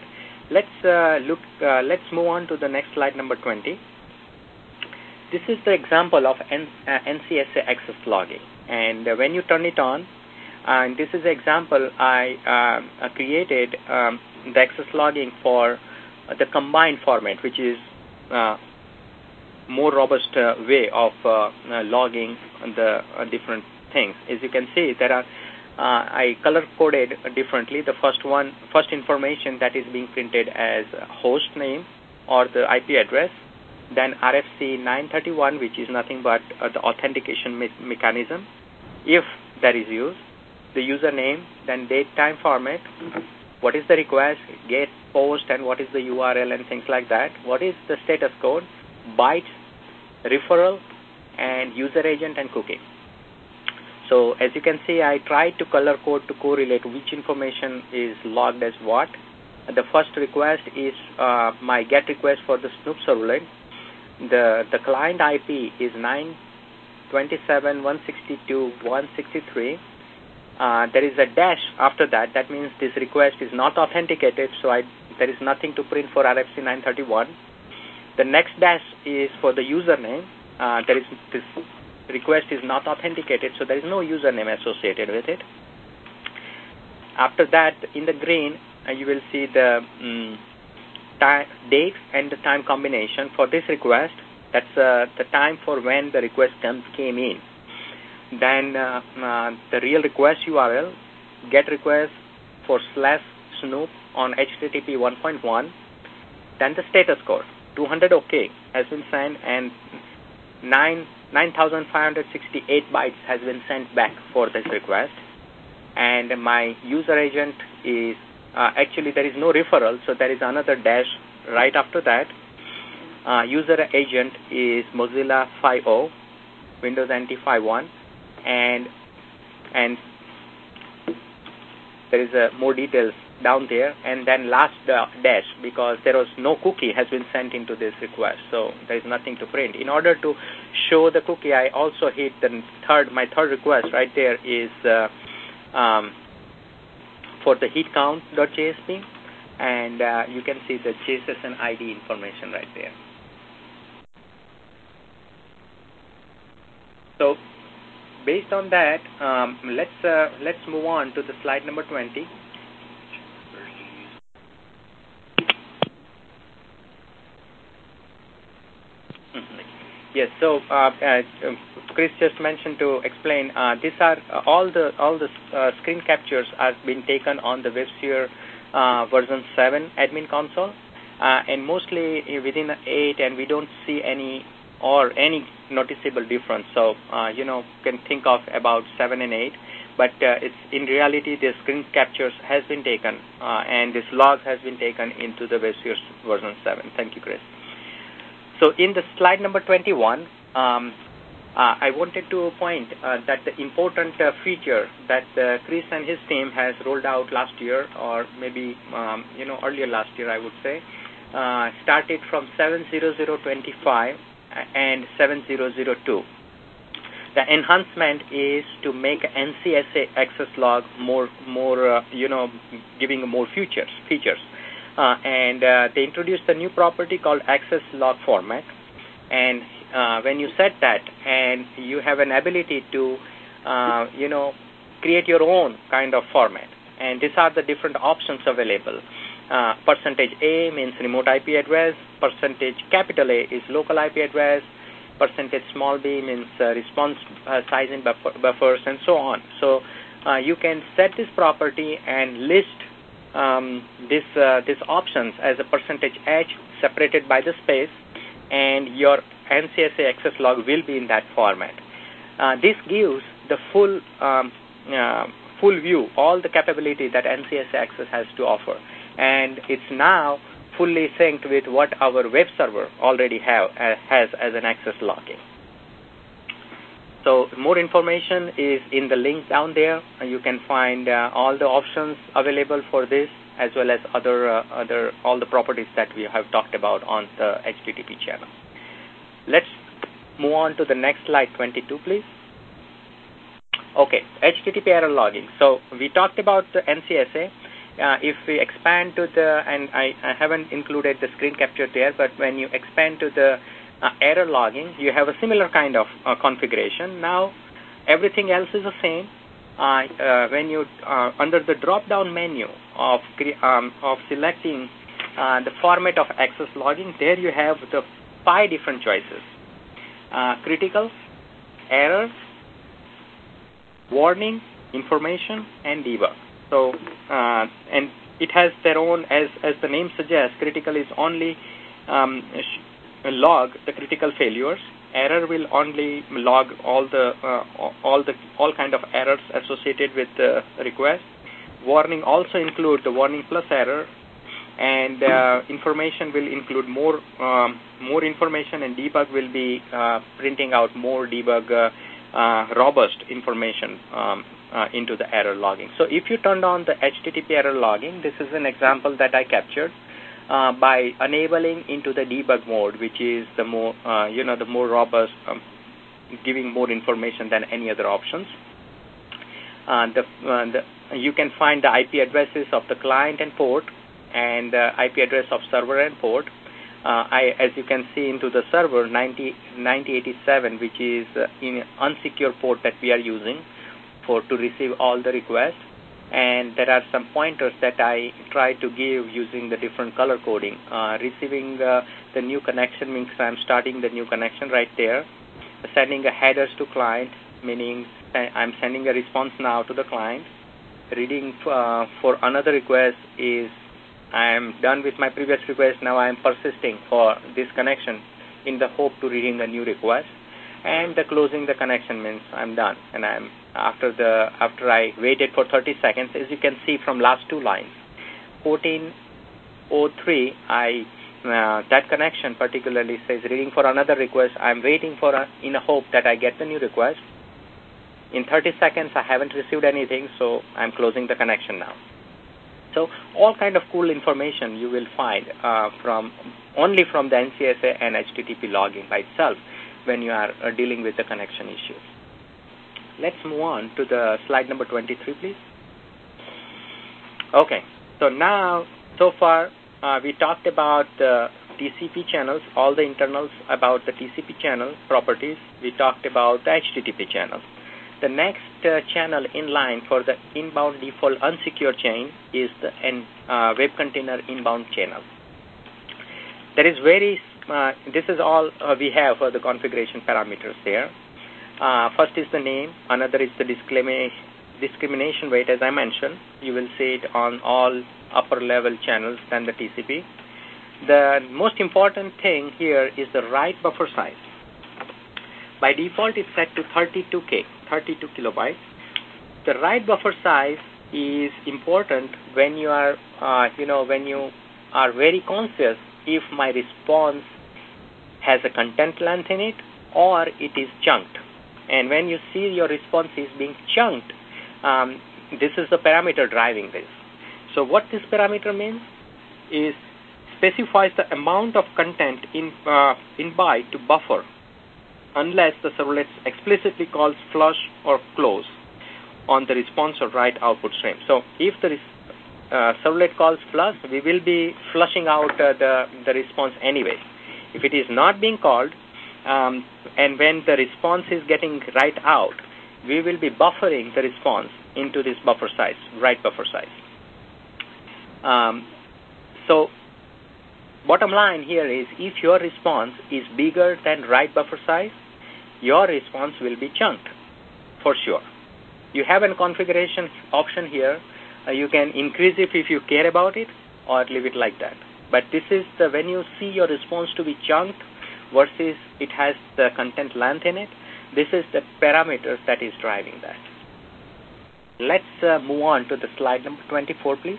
Let's move on to the next slide, number 20. This is the example of NCSA access logging, and when you turn it on, and this is the example I created the access logging for the combined format, which is more robust way of logging the different things. As you can see, there are I color coded differently. The first information that is being printed as host name or the IP address, then RFC 931, which is nothing but the authentication mechanism, if that is used, the username, then date time format, what is the request, get, post, and what is the URL and things like that, what is the status code, bytes, referral, and user agent and cookie. So as you can see, I tried to color code to correlate which information is logged as what. The first request is my GET request for the Snoop servlet. The client IP is 927.162.163. There is a dash after that. That means this request is not authenticated, so there is nothing to print for RFC 931. The next dash is for the username. This request is not authenticated, so there is no username associated with it. After that, in the green, you will see the date and the time combination for this request. That's the time for when the request came in. Then the real request URL, get request for /Snoop on HTTP 1.1. Then the status code, 200 OK has been sent, and 9,568 bytes has been sent back for this request. And my user agent is, actually there is no referral, so there is another dash right after that. User agent is Mozilla 5.0, Windows NT 5.1, and there is more details down there, and then last dash, because there was no cookie has been sent into this request, so there is nothing to print. In order to show the cookie, I also hit my third request right there is for the heat count.jsp, and you can see the JSON ID information right there. So based on that, let's move on to the slide number 20. Yes. So Chris just mentioned to explain. These are all the screen captures are being taken on the WebSphere version 7 admin console, and mostly within 8, and we don't see any noticeable difference. So can think of about 7 and 8, but it's in reality the screen captures has been taken, and this log has been taken into the WebSphere version 7. Thank you, Chris. So in the slide number 21, I wanted to point that the important feature that Chris and his team has rolled out last year, or maybe earlier last year, I would say, started from 7.00.25 and 7.0.02. The enhancement is to make NCSA access log more giving more features. And they introduced a new property called access log format. And when you set that, and you have an ability to, create your own kind of format. And these are the different options available. %A means remote IP address. %capital A is local IP address. %small b means response sizing buffers, and so on. So you can set this property and list these options as a %h separated by the space, and your NCSA access log will be in that format. This gives the full view, all the capability that NCSA access has to offer, and it's now fully synced with what our web server already has as an access logging. So more information is in the link down there. You can find all the options available for this, as well as all the properties that we have talked about on the HTTP channel. Let's move on to the next slide, 22, please. Okay, HTTP error logging. So we talked about the NCSA. If we expand to and I haven't included the screen capture there, but when you expand to the error logging, you have a similar kind of configuration. Now, everything else is the same. When you under the drop-down menu of selecting the format of access logging, there you have the 5 different choices: critical, error, warning, information, and debug. So, and it has their own, as the name suggests, critical is only log the critical failures. Error will only log all kind of errors associated with the request. Warning also include the warning plus error, and information will include more information, and debug will be printing out more debug robust information into the error logging. So if you turned on the HTTP error logging, this is an example that I captured by enabling into the debug mode, which is the more the more robust, giving more information than any other options. You can find the IP addresses of the client and port, and the IP address of server and port. As you can see into the server, 9087, which is in unsecure port that we are using to receive all the requests. And there are some pointers that I try to give using the different color coding. Receiving the new connection means I'm starting the new connection right there. Sending a headers to client, meaning I'm sending a response now to the client. Reading for another request is I'm done with my previous request. Now I'm persisting for this connection in the hope to reading a new request. And the closing the connection means I'm done, and I'm after I waited for 30 seconds, as you can see from last 2 lines. 14:03, that connection particularly says reading for another request. I'm waiting in a hope that I get the new request. In 30 seconds, I haven't received anything, so I'm closing the connection now. So all kind of cool information you will find only from the NCSA and HTTP logging by itself when you are dealing with the connection issues. Let's move on to the slide number 23, please. Okay, so now, so far, we talked about the TCP channels, all the internals about the TCP channel properties. We talked about the HTTP channels. The next channel in line for the inbound default unsecure chain is the web container inbound channel. That is this is all we have for the configuration parameters there. First is the name, another is the discrimination weight, as I mentioned. You will see it on all upper level channels than the TCP. The most important thing here is the write buffer size. By default, it's set to 32 kilobytes. The write buffer size is important when you are, when you are very conscious if my response has a content length in it or it is chunked. And when you see your response is being chunked, this is the parameter driving this. So what this parameter means is specifies the amount of content in byte to buffer unless the servlet explicitly calls flush or close on the response or write output stream. So if the servlet calls flush, we will be flushing out the response anyway. If it is not being called, and when the response is getting write out, we will be buffering the response into this buffer size, write buffer size. So bottom line here is if your response is bigger than write buffer size, your response will be chunked for sure. You have a configuration option here. You can increase it if you care about it or leave it like that. But this is when you see your response to be chunked versus it has the content length in it, this is the parameters that is driving that. Let's move on to the slide number 24, please.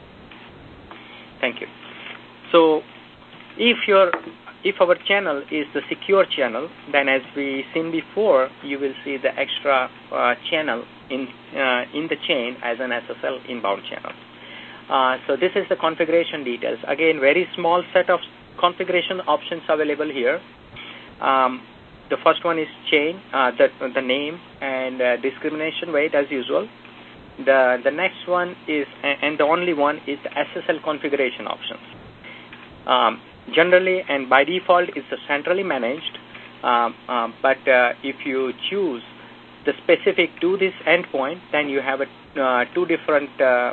Thank you. So if our channel is the secure channel, then as we seen before, you will see the extra channel in the chain as an SSL inbound channel. So this is the configuration details. Again, very small set of configuration options available here. The first one is chain, the name and discrimination weight as usual. The next one is, and the only one is the SSL configuration options. Generally and by default it's centrally managed, but if you choose the specific to this endpoint, then you have two different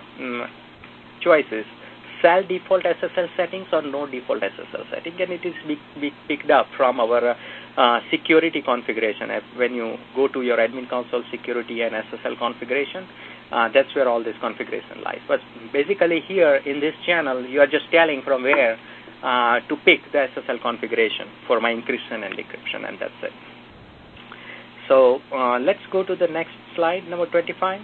choices: cell default SSL settings or no default SSL setting, and it is be picked up from our security configuration. When you go to your admin console security and SSL configuration, that's where all this configuration lies. But basically here in this channel, you are just telling from where to pick the SSL configuration for my encryption and decryption, and that's it. So let's go to the next slide, number 25.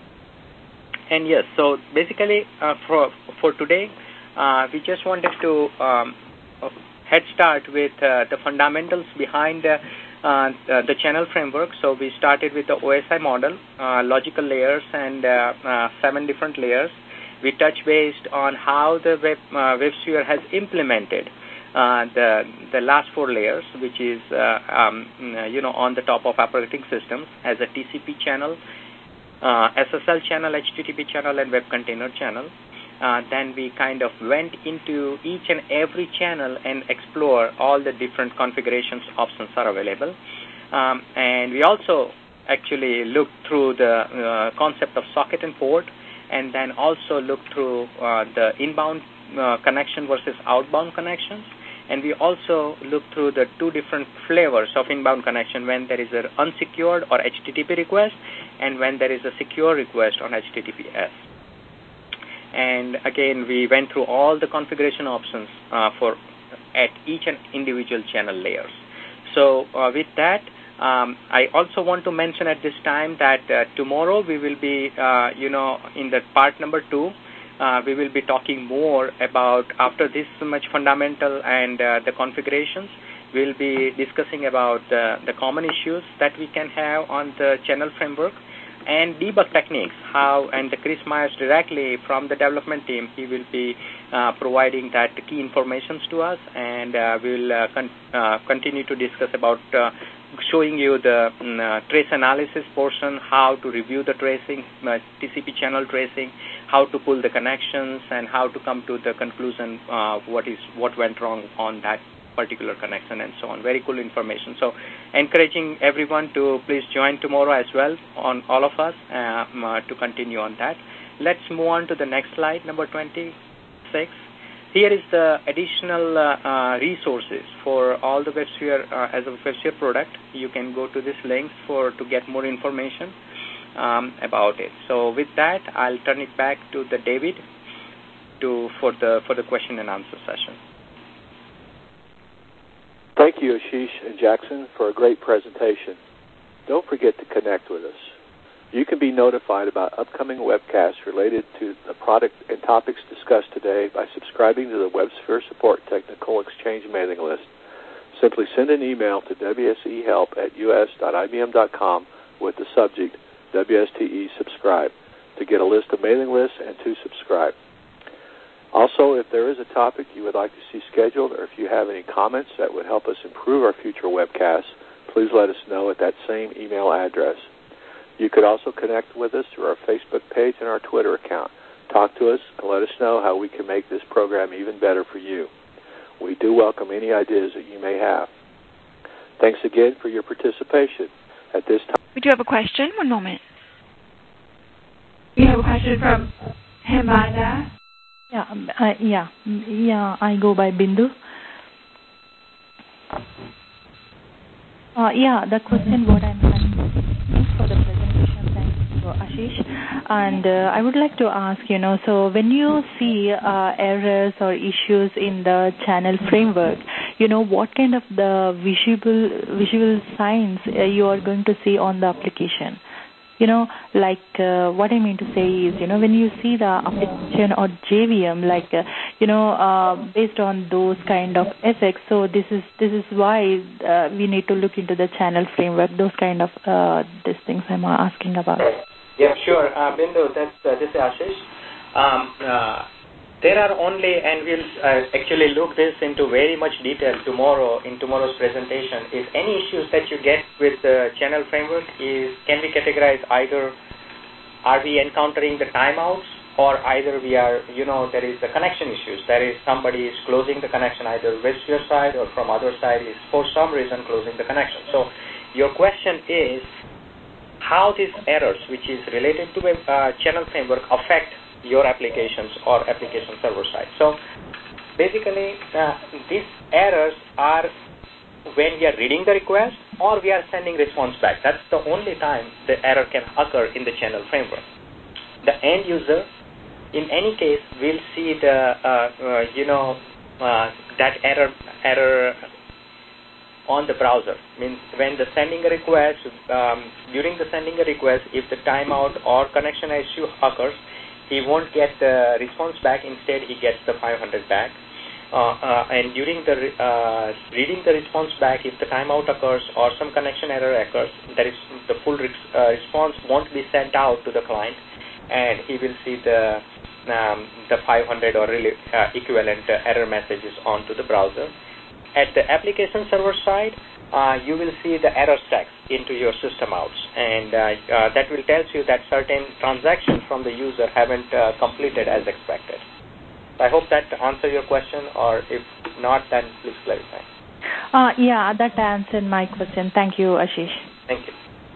And yes, so basically for today, we just wanted to head start with the fundamentals behind the channel framework. So we started with the OSI model, logical layers, and 7 different layers. We touch based on how the WebSphere has implemented the last 4 layers, which is on the top of operating systems as a TCP channel, SSL channel, HTTP channel, and web container channel. Then we kind of went into each and every channel and explore all the different configurations options are available. And we also actually looked through the concept of socket and port, and then also looked through the inbound connection versus outbound connections. And we also looked through the 2 different flavors of inbound connection, when there is an unsecured or HTTP request and when there is a secure request on HTTPS. And again, we went through all the configuration options at each and individual channel layers. So with that, I also want to mention at this time that tomorrow we will be, in the part number 2, we will be talking more about, after this much fundamental and the configurations, we'll be discussing about the common issues that we can have on the channel framework. and debug techniques. And Chris Myers directly from the development team, he will be providing that key information to us, and we'll continue to discuss about showing you the trace analysis portion, how to review the tracing, TCP channel tracing, how to pull the connections, and how to come to the conclusion what went wrong on that particular connection, and so on. Very cool information. So encouraging everyone to please join tomorrow as well, on all of us, to continue on that. Let's move on to the next slide, number 26. Here is the additional resources for all the WebSphere as a WebSphere product. You can go to this link to get more information about it. So with that, I'll turn it back to the David for the question and answer session. Thank you, Ashish and Jackson, for a great presentation. Don't forget to connect with us. You can be notified about upcoming webcasts related to the product and topics discussed today by subscribing to the WebSphere Support Technical Exchange mailing list. Simply send an email to wsehelp@us.ibm.com with the subject WSTE subscribe to get a list of mailing lists and to subscribe. Also, if there is a topic you would like to see scheduled, or if you have any comments that would help us improve our future webcasts, please let us know at that same email address. You could also connect with us through our Facebook page and our Twitter account. Talk to us and let us know how we can make this program even better for you. We do welcome any ideas that you may have. Thanks again for your participation. At this time, we do have a question. One moment. We have a question from Hemada. I go by Bindu. The question what I'm having for the presentation, thanks to Ashish. And I would like to ask, so when you see errors or issues in the channel framework, what kind of the visual signs you are going to see on the application? What I mean to say is, when you see the application or JVM, based on those kind of effects, so this is why we need to look into the channel framework, those kind of these things I'm asking about. Yeah, sure. Bindu, this is Ashish. There are only, and we'll actually look this into very much detail tomorrow in tomorrow's presentation, is any issues that you get with the channel framework can be categorized either are we encountering the timeouts, or either we are, there is the connection issues. That is, somebody is closing the connection either WebSphere side or from other side is for some reason closing the connection. So your question is how these errors, which is related to channel framework, affect your applications or application server side. So basically, these errors are when we are reading the request or we are sending response back. That's the only time the error can occur in the channel framework. The end user, in any case, will see the that error on the browser. Means when the sending a request, during the sending a request, if the timeout or connection issue occurs, he won't get the response back. Instead, he gets the 500 back. And during the reading the response back, if the timeout occurs or some connection error occurs, that is the full response won't be sent out to the client, and he will see the 500 or really equivalent error messages onto the browser. At the application server side, you will see the error stacks into your system outs, and that will tell you that certain transactions from the user haven't completed as expected. I hope that answered your question, or if not, then please clarify. That answered my question. Thank you, Ashish. Thank you.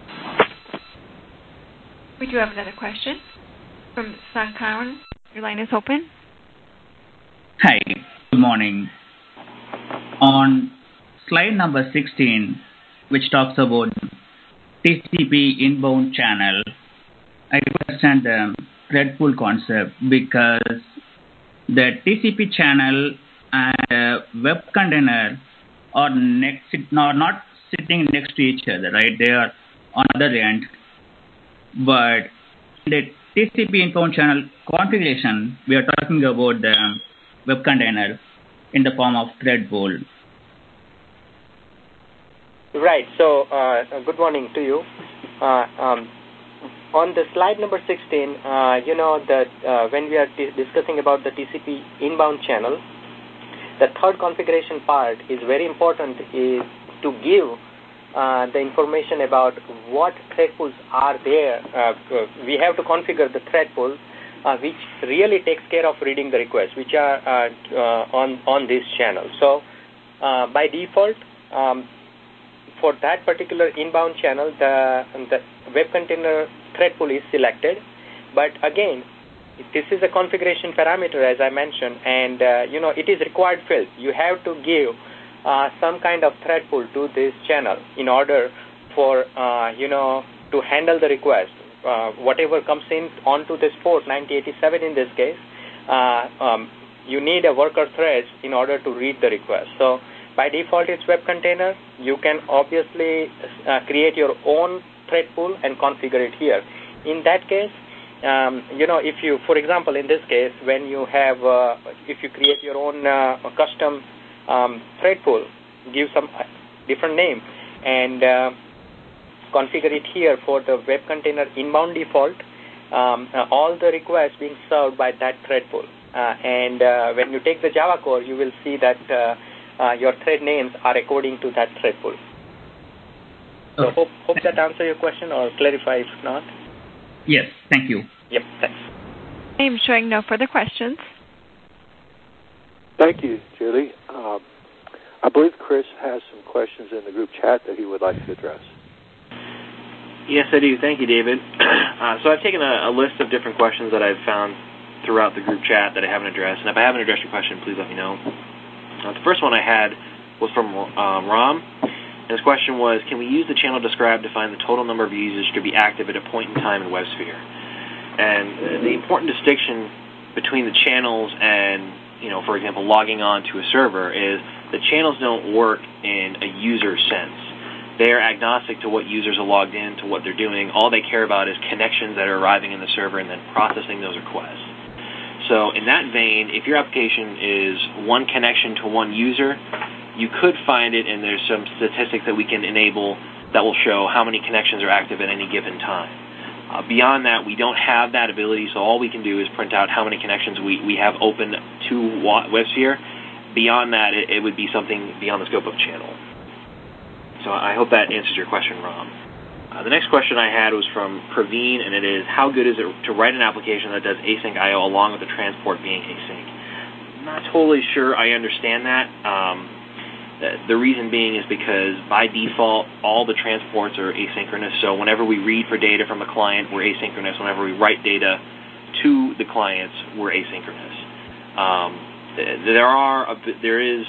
We do have another question from Sankaran. Your line is open. Hi, good morning. On slide number 16, which talks about TCP inbound channel, I understand the thread pool concept because the TCP channel and web container are not sitting next to each other, right? They are on the other end. But the TCP inbound channel configuration, we are talking about the web container in the form of thread pool. Right. So, good morning to you. on the slide number 16, that when we are discussing about the TCP inbound channel, the third configuration part is very important, is to give the information about what thread pools are there. We have to configure the thread pool which really takes care of reading the requests, which are on this channel. So by default, for that particular inbound channel, the web container thread pool is selected. But again, this is a configuration parameter, as I mentioned, and it is required field. You have to give some kind of thread pool to this channel in order for to handle the request. Whatever comes in onto this port 9087 in this case, you need a worker thread in order to read the request. So by default, it's web container. You can obviously create your own thread pool and configure it here. In that case, if you, for example, in this case, when you have, if you create your own custom thread pool, give some different name and configure it here for the web container inbound default, all the requests being served by that thread pool. And when you take the Java core, you will see that your thread names are according to that thread pool. So hope that answers your question or clarify if not. Yes, thank you. Yep, thanks. I am showing no further questions. Thank you, Julie. I believe Chris has some questions in the group chat that he would like to address. Yes, I do. Thank you, David. So I've taken a list of different questions that I've found throughout the group chat that I haven't addressed. And if I haven't addressed your question, please let me know. The first one I had was from Ram. And his question was, can we use the channel describe to find the total number of users to be active at a point in time in WebSphere? And the important distinction between the channels and, for example, logging on to a server is the channels don't work in a user sense. They are agnostic to what users are logged in, to what they're doing. All they care about is connections that are arriving in the server and then processing those requests. So in that vein, if your application is one connection to one user, you could find it, and there's some statistics that we can enable that will show how many connections are active at any given time. Beyond that, we don't have that ability, so all we can do is print out how many connections we have open to WebSphere. Beyond that, it would be something beyond the scope of channel. So I hope that answers your question, Ram. The next question I had was from Praveen, and it is, how good is it to write an application that does async I/O along with the transport being async? I'm not totally sure I understand that. The reason being is because by default, all the transports are asynchronous. So whenever we read for data from a client, we're asynchronous. Whenever we write data to the clients, we're asynchronous. There is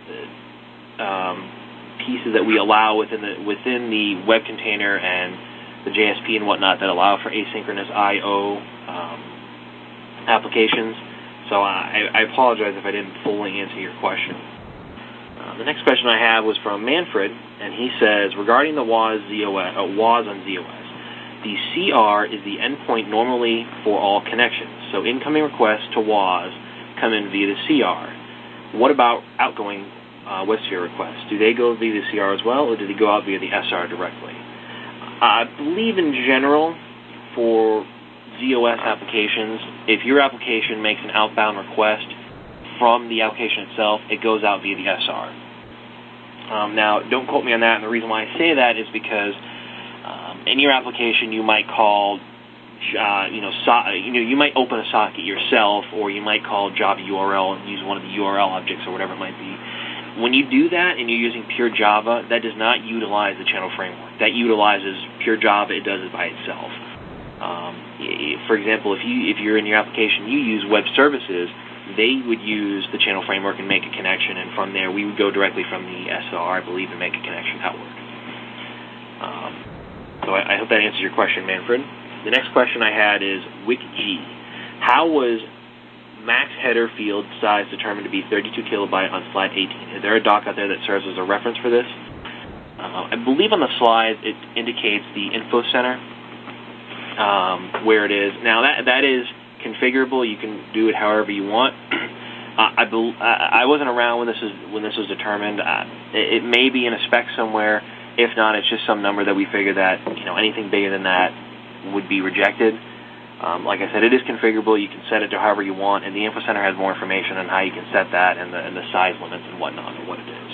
pieces that we allow within the web container and the JSP and whatnot that allow for asynchronous I/O applications. So I apologize if I didn't fully answer your question. The next question I have was from Manfred, and he says, regarding the WAS on ZOS, the CR is the endpoint normally for all connections. So incoming requests to WAS come in via the CR. What about outgoing WebSphere requests? Do they go via the CR as well, or do they go out via the SR directly? I believe in general for ZOS applications, if your application makes an outbound request from the application itself, it goes out via the SR. Now, don't quote me on that, and the reason why I say that is because in your application you might call, you might open a socket yourself, or you might call Java URL and use one of the URL objects or whatever it might be. When you do that and you're using pure Java, that does not utilize the channel framework. That utilizes pure Java. It does it by itself. For example, if you're in your application, you use web services, they would use the channel framework and make a connection, and from there we would go directly from the SR, I believe, and make a connection outward. So I hope that answers your question, Manfred. The next question I had is WCG. How was max header field size determined to be 32 kilobyte on slide 18? Is there a doc out there that serves as a reference for this? I believe on the slide it indicates the info center where it is. Now that is configurable. You can do it however you want. I wasn't around when this was determined. It may be in a spec somewhere. If not, it's just some number that we figure that anything bigger than that would be rejected. Like I said, it is configurable. You can set it to however you want, and the Info Center has more information on how you can set that and the size limits and whatnot, or what it is.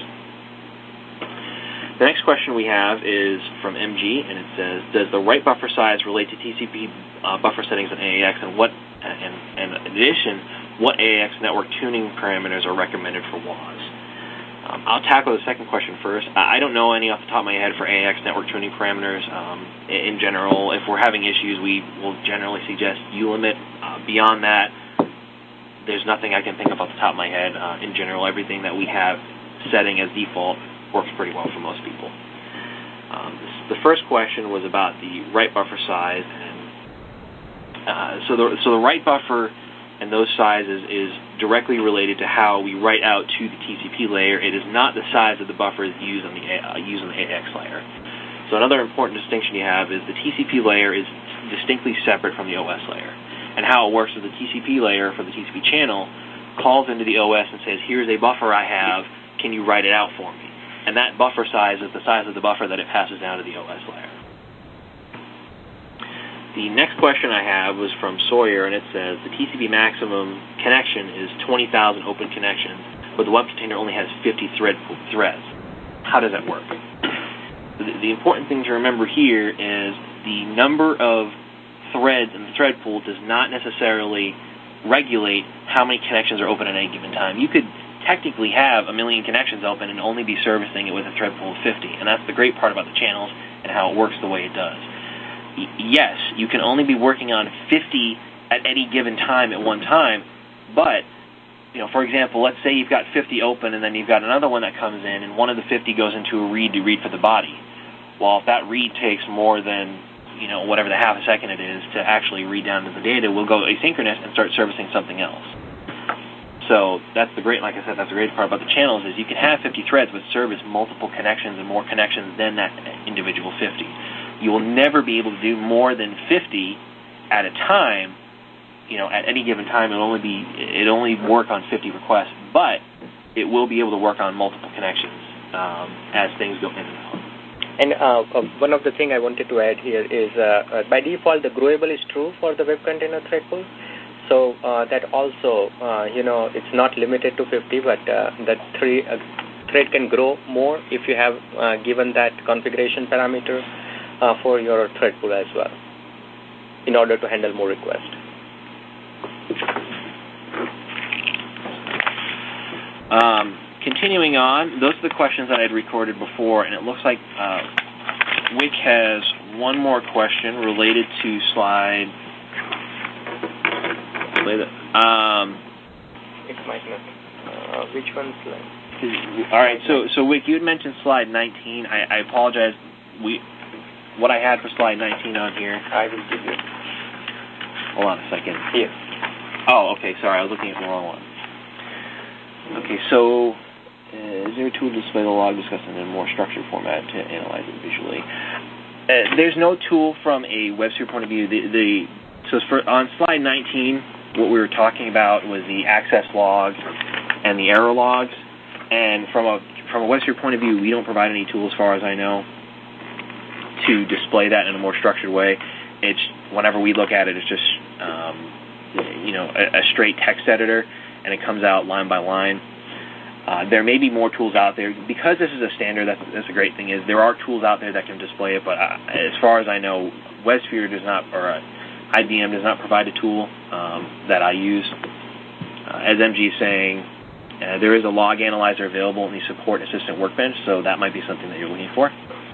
The next question we have is from MG, and it says, does the write buffer size relate to TCP buffer settings on AAX, and in addition, what AAX network tuning parameters are recommended for WAS? I'll tackle the second question first. I don't know any off the top of my head for AAX network tuning parameters. In general, if we're having issues, we will generally suggest ulimit. Beyond that, there's nothing I can think of off the top of my head. In general, everything that we have setting as default works pretty well for most people. The first question was about the write buffer size, and so the write buffer and those sizes is directly related to how we write out to the TCP layer. It is not the size of the buffer used on the AX layer. So another important distinction you have is the TCP layer is distinctly separate from the OS layer, and how it works is the TCP layer for the TCP channel calls into the OS and says, here's a buffer I have, can you write it out for me? And that buffer size is the size of the buffer that it passes down to the OS layer. The next question I have was from Sawyer, and it says the TCP maximum connection is 20,000 open connections, but the web container only has 50 threads. How does that work? The important thing to remember here is the number of threads in the thread pool does not necessarily regulate how many connections are open at any given time. You could technically have 1 million connections open and only be servicing it with a thread pool of 50, and that's the great part about the channels and how it works the way it does. Yes, you can only be working on 50 at any given time at one time, but, for example, let's say you've got 50 open and then you've got another one that comes in, and one of the 50 goes into a read to read for the body. Well, if that read takes more than, whatever the half a second it is to actually read down to the data, we'll go asynchronous and start servicing something else. So that's the great part about the channels is you can have 50 threads but service multiple connections and more connections than that individual 50. You will never be able to do more than 50 at a time. At any given time, it only work on 50 requests, but it will be able to work on multiple connections as things go in and out. And one of the things I wanted to add here is by default the growable is true for the web container thread pool. So that also, it's not limited to 50, but that thread can grow more if you have given that configuration parameter for your thread pool as well, in order to handle more requests. Continuing on, those are the questions that I had recorded before, and it looks like Wick has one more question related to slide. It might not. Which one slide? All right, so Wick, you had mentioned slide 19. I apologize. What I had for slide 19 on here. I will give you. Hold on a second. Here. Oh, okay. Sorry, I was looking at the wrong one. Okay, so is there a tool to display the log discussed in a more structured format to analyze it visually? There's no tool from a WebSphere point of view. On slide 19, what we were talking about was the access logs and the error logs. And from a WebSphere point of view, we don't provide any tool, as far as I know, to display that in a more structured way. It's whenever we look at it, it's just a straight text editor, and it comes out line by line. There may be more tools out there. Because this is a standard, that's a great thing, is there are tools out there that can display it, but as far as I know, WebSphere does not, or IBM does not provide a tool that I use. As MG is saying, there is a log analyzer available in the Support Assistant Workbench, so that might be something that you're looking for.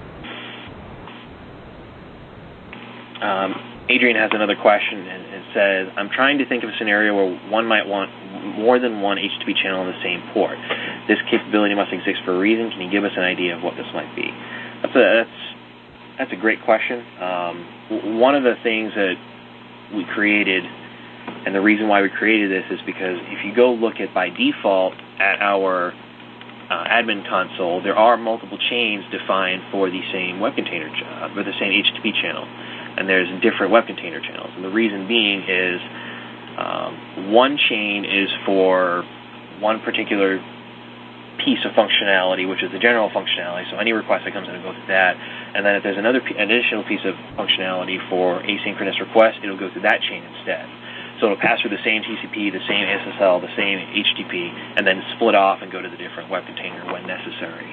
Adrian has another question and says, I'm trying to think of a scenario where one might want more than one HTTP channel on the same port. This capability must exist for a reason. Can you give us an idea of what this might be? That's a great question. One of the things that we created, and the reason why we created this is because if you go look at by default at our admin console, there are multiple chains defined for the same web container, for the same HTTP channel. And there's different web container channels. And the reason being is one chain is for one particular piece of functionality, which is the general functionality. So any request that comes in will go through that. And then if there's another additional piece of functionality for asynchronous requests, it'll go through that chain instead. So it'll pass through the same TCP, the same SSL, the same HTTP, and then split off and go to the different web container when necessary.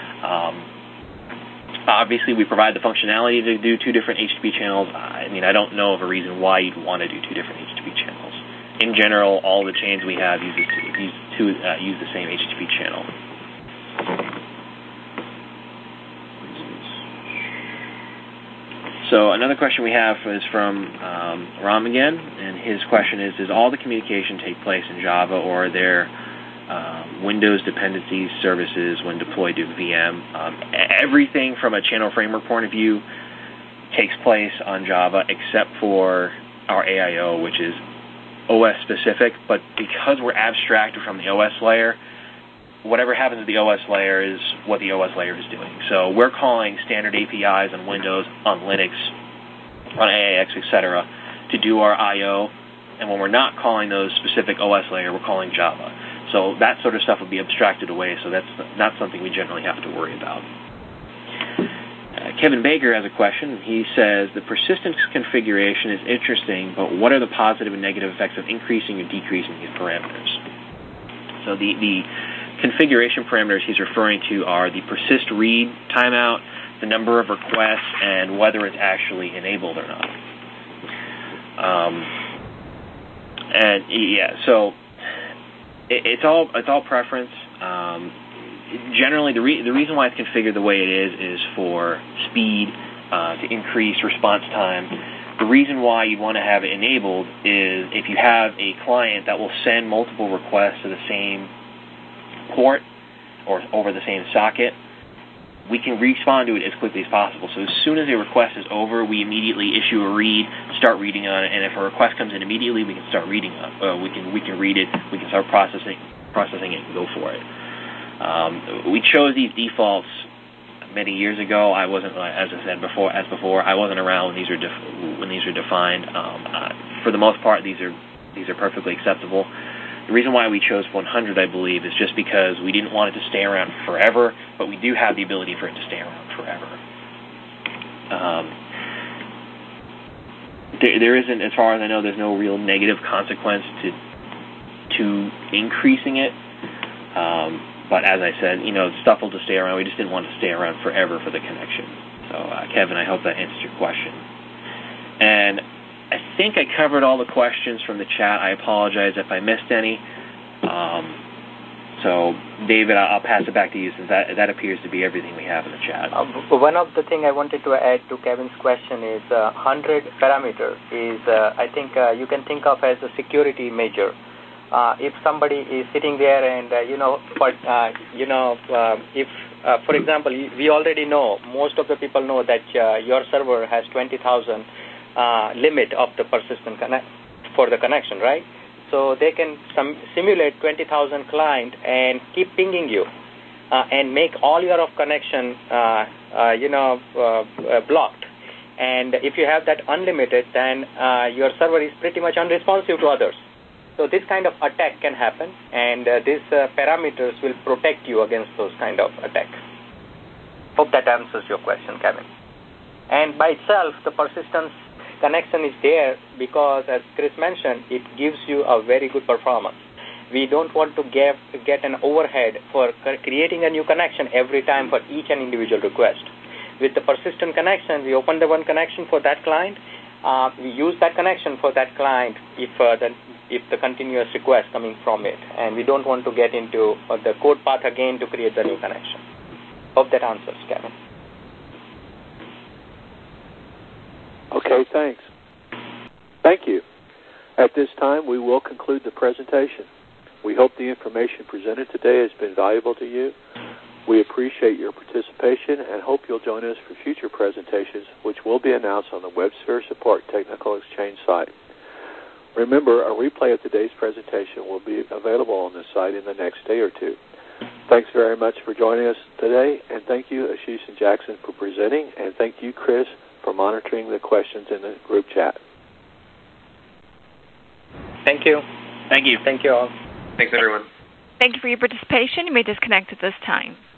Obviously, we provide the functionality to do two different HTTP channels. I mean, I don't know of a reason why you'd want to do two different HTTP channels. In general, all the chains we have use the same HTTP channel. So another question we have is from Ram again, and his question is, does all the communication take place in Java, or are there Windows dependencies, services when deployed to VM? Everything from a channel framework point of view takes place on Java except for our AIO, which is OS specific, but because we're abstracted from the OS layer, whatever happens at the OS layer is what the OS layer is doing. So we're calling standard APIs on Windows, on Linux, on AIX, etc., to do our I/O, and when we're not calling those specific OS layer, we're calling Java. So that sort of stuff would be abstracted away, so that's not something we generally have to worry about. Kevin Baker has a question. He says, the persistence configuration is interesting, but what are the positive and negative effects of increasing or decreasing these parameters? So the configuration parameters he's referring to are the persist read timeout, the number of requests, and whether it's actually enabled or not. And yeah, so it's all preference. Generally, the reason why it's configured the way it is for speed, to increase response time. The reason why you'd want to have it enabled is if you have a client that will send multiple requests to the same port or over the same socket, we can respond to it as quickly as possible. So as soon as a request is over, we immediately issue a read, start reading on it, and if a request comes in immediately, we can start reading on it. We can read it, we can start processing it and go for it. We chose these defaults many years ago. I wasn't, as I said before, I wasn't around when these were defined. For the most part, these are perfectly acceptable. The reason why we chose 100, I believe, is just because we didn't want it to stay around forever, but we do have the ability for it to stay around forever. There isn't, as far as I know, there's no real negative consequence to increasing it. But as I said, stuff will just stay around. We just didn't want it to stay around forever for the connection. So, Kevin, I hope that answers your question. And I think I covered all the questions from the chat. I apologize if I missed any. So, David, I'll pass it back to you since that appears to be everything we have in the chat. One of the things I wanted to add to Kevin's question is 100 parameter is, I think you can think of as a security measure. If somebody is sitting there and, if, for example, we already know, most of the people know that your server has 20,000 limit of the persistent for the connection, right? So they can simulate 20,000 client and keep pinging you and make all your connection, blocked. And if you have that unlimited, then your server is pretty much unresponsive to others. So this kind of attack can happen, and these parameters will protect you against those kind of attacks. Hope that answers your question, Kevin. And by itself, the persistence connection is there because, as Chris mentioned, it gives you a very good performance. We don't want to get an overhead for creating a new connection every time for each and individual request. With the persistent connection, we open the one connection for that client. We use that connection for that client if the continuous request coming from it, and we don't want to get into the code path again to create the new connection. Hope that answers, Kevin. Okay, thanks. Thank you. At this time, we will conclude the presentation. We hope the information presented today has been valuable to you. We appreciate your participation and hope you'll join us for future presentations, which will be announced on the WebSphere Support Technical Exchange site. Remember, a replay of today's presentation will be available on the site in the next day or two. Thanks very much for joining us today, and thank you, Ashish and Jackson, for presenting, and thank you, Chris, for monitoring the questions in the group chat. Thank you. Thank you. Thank you all. Thanks, everyone. Thank you for your participation. You may disconnect at this time.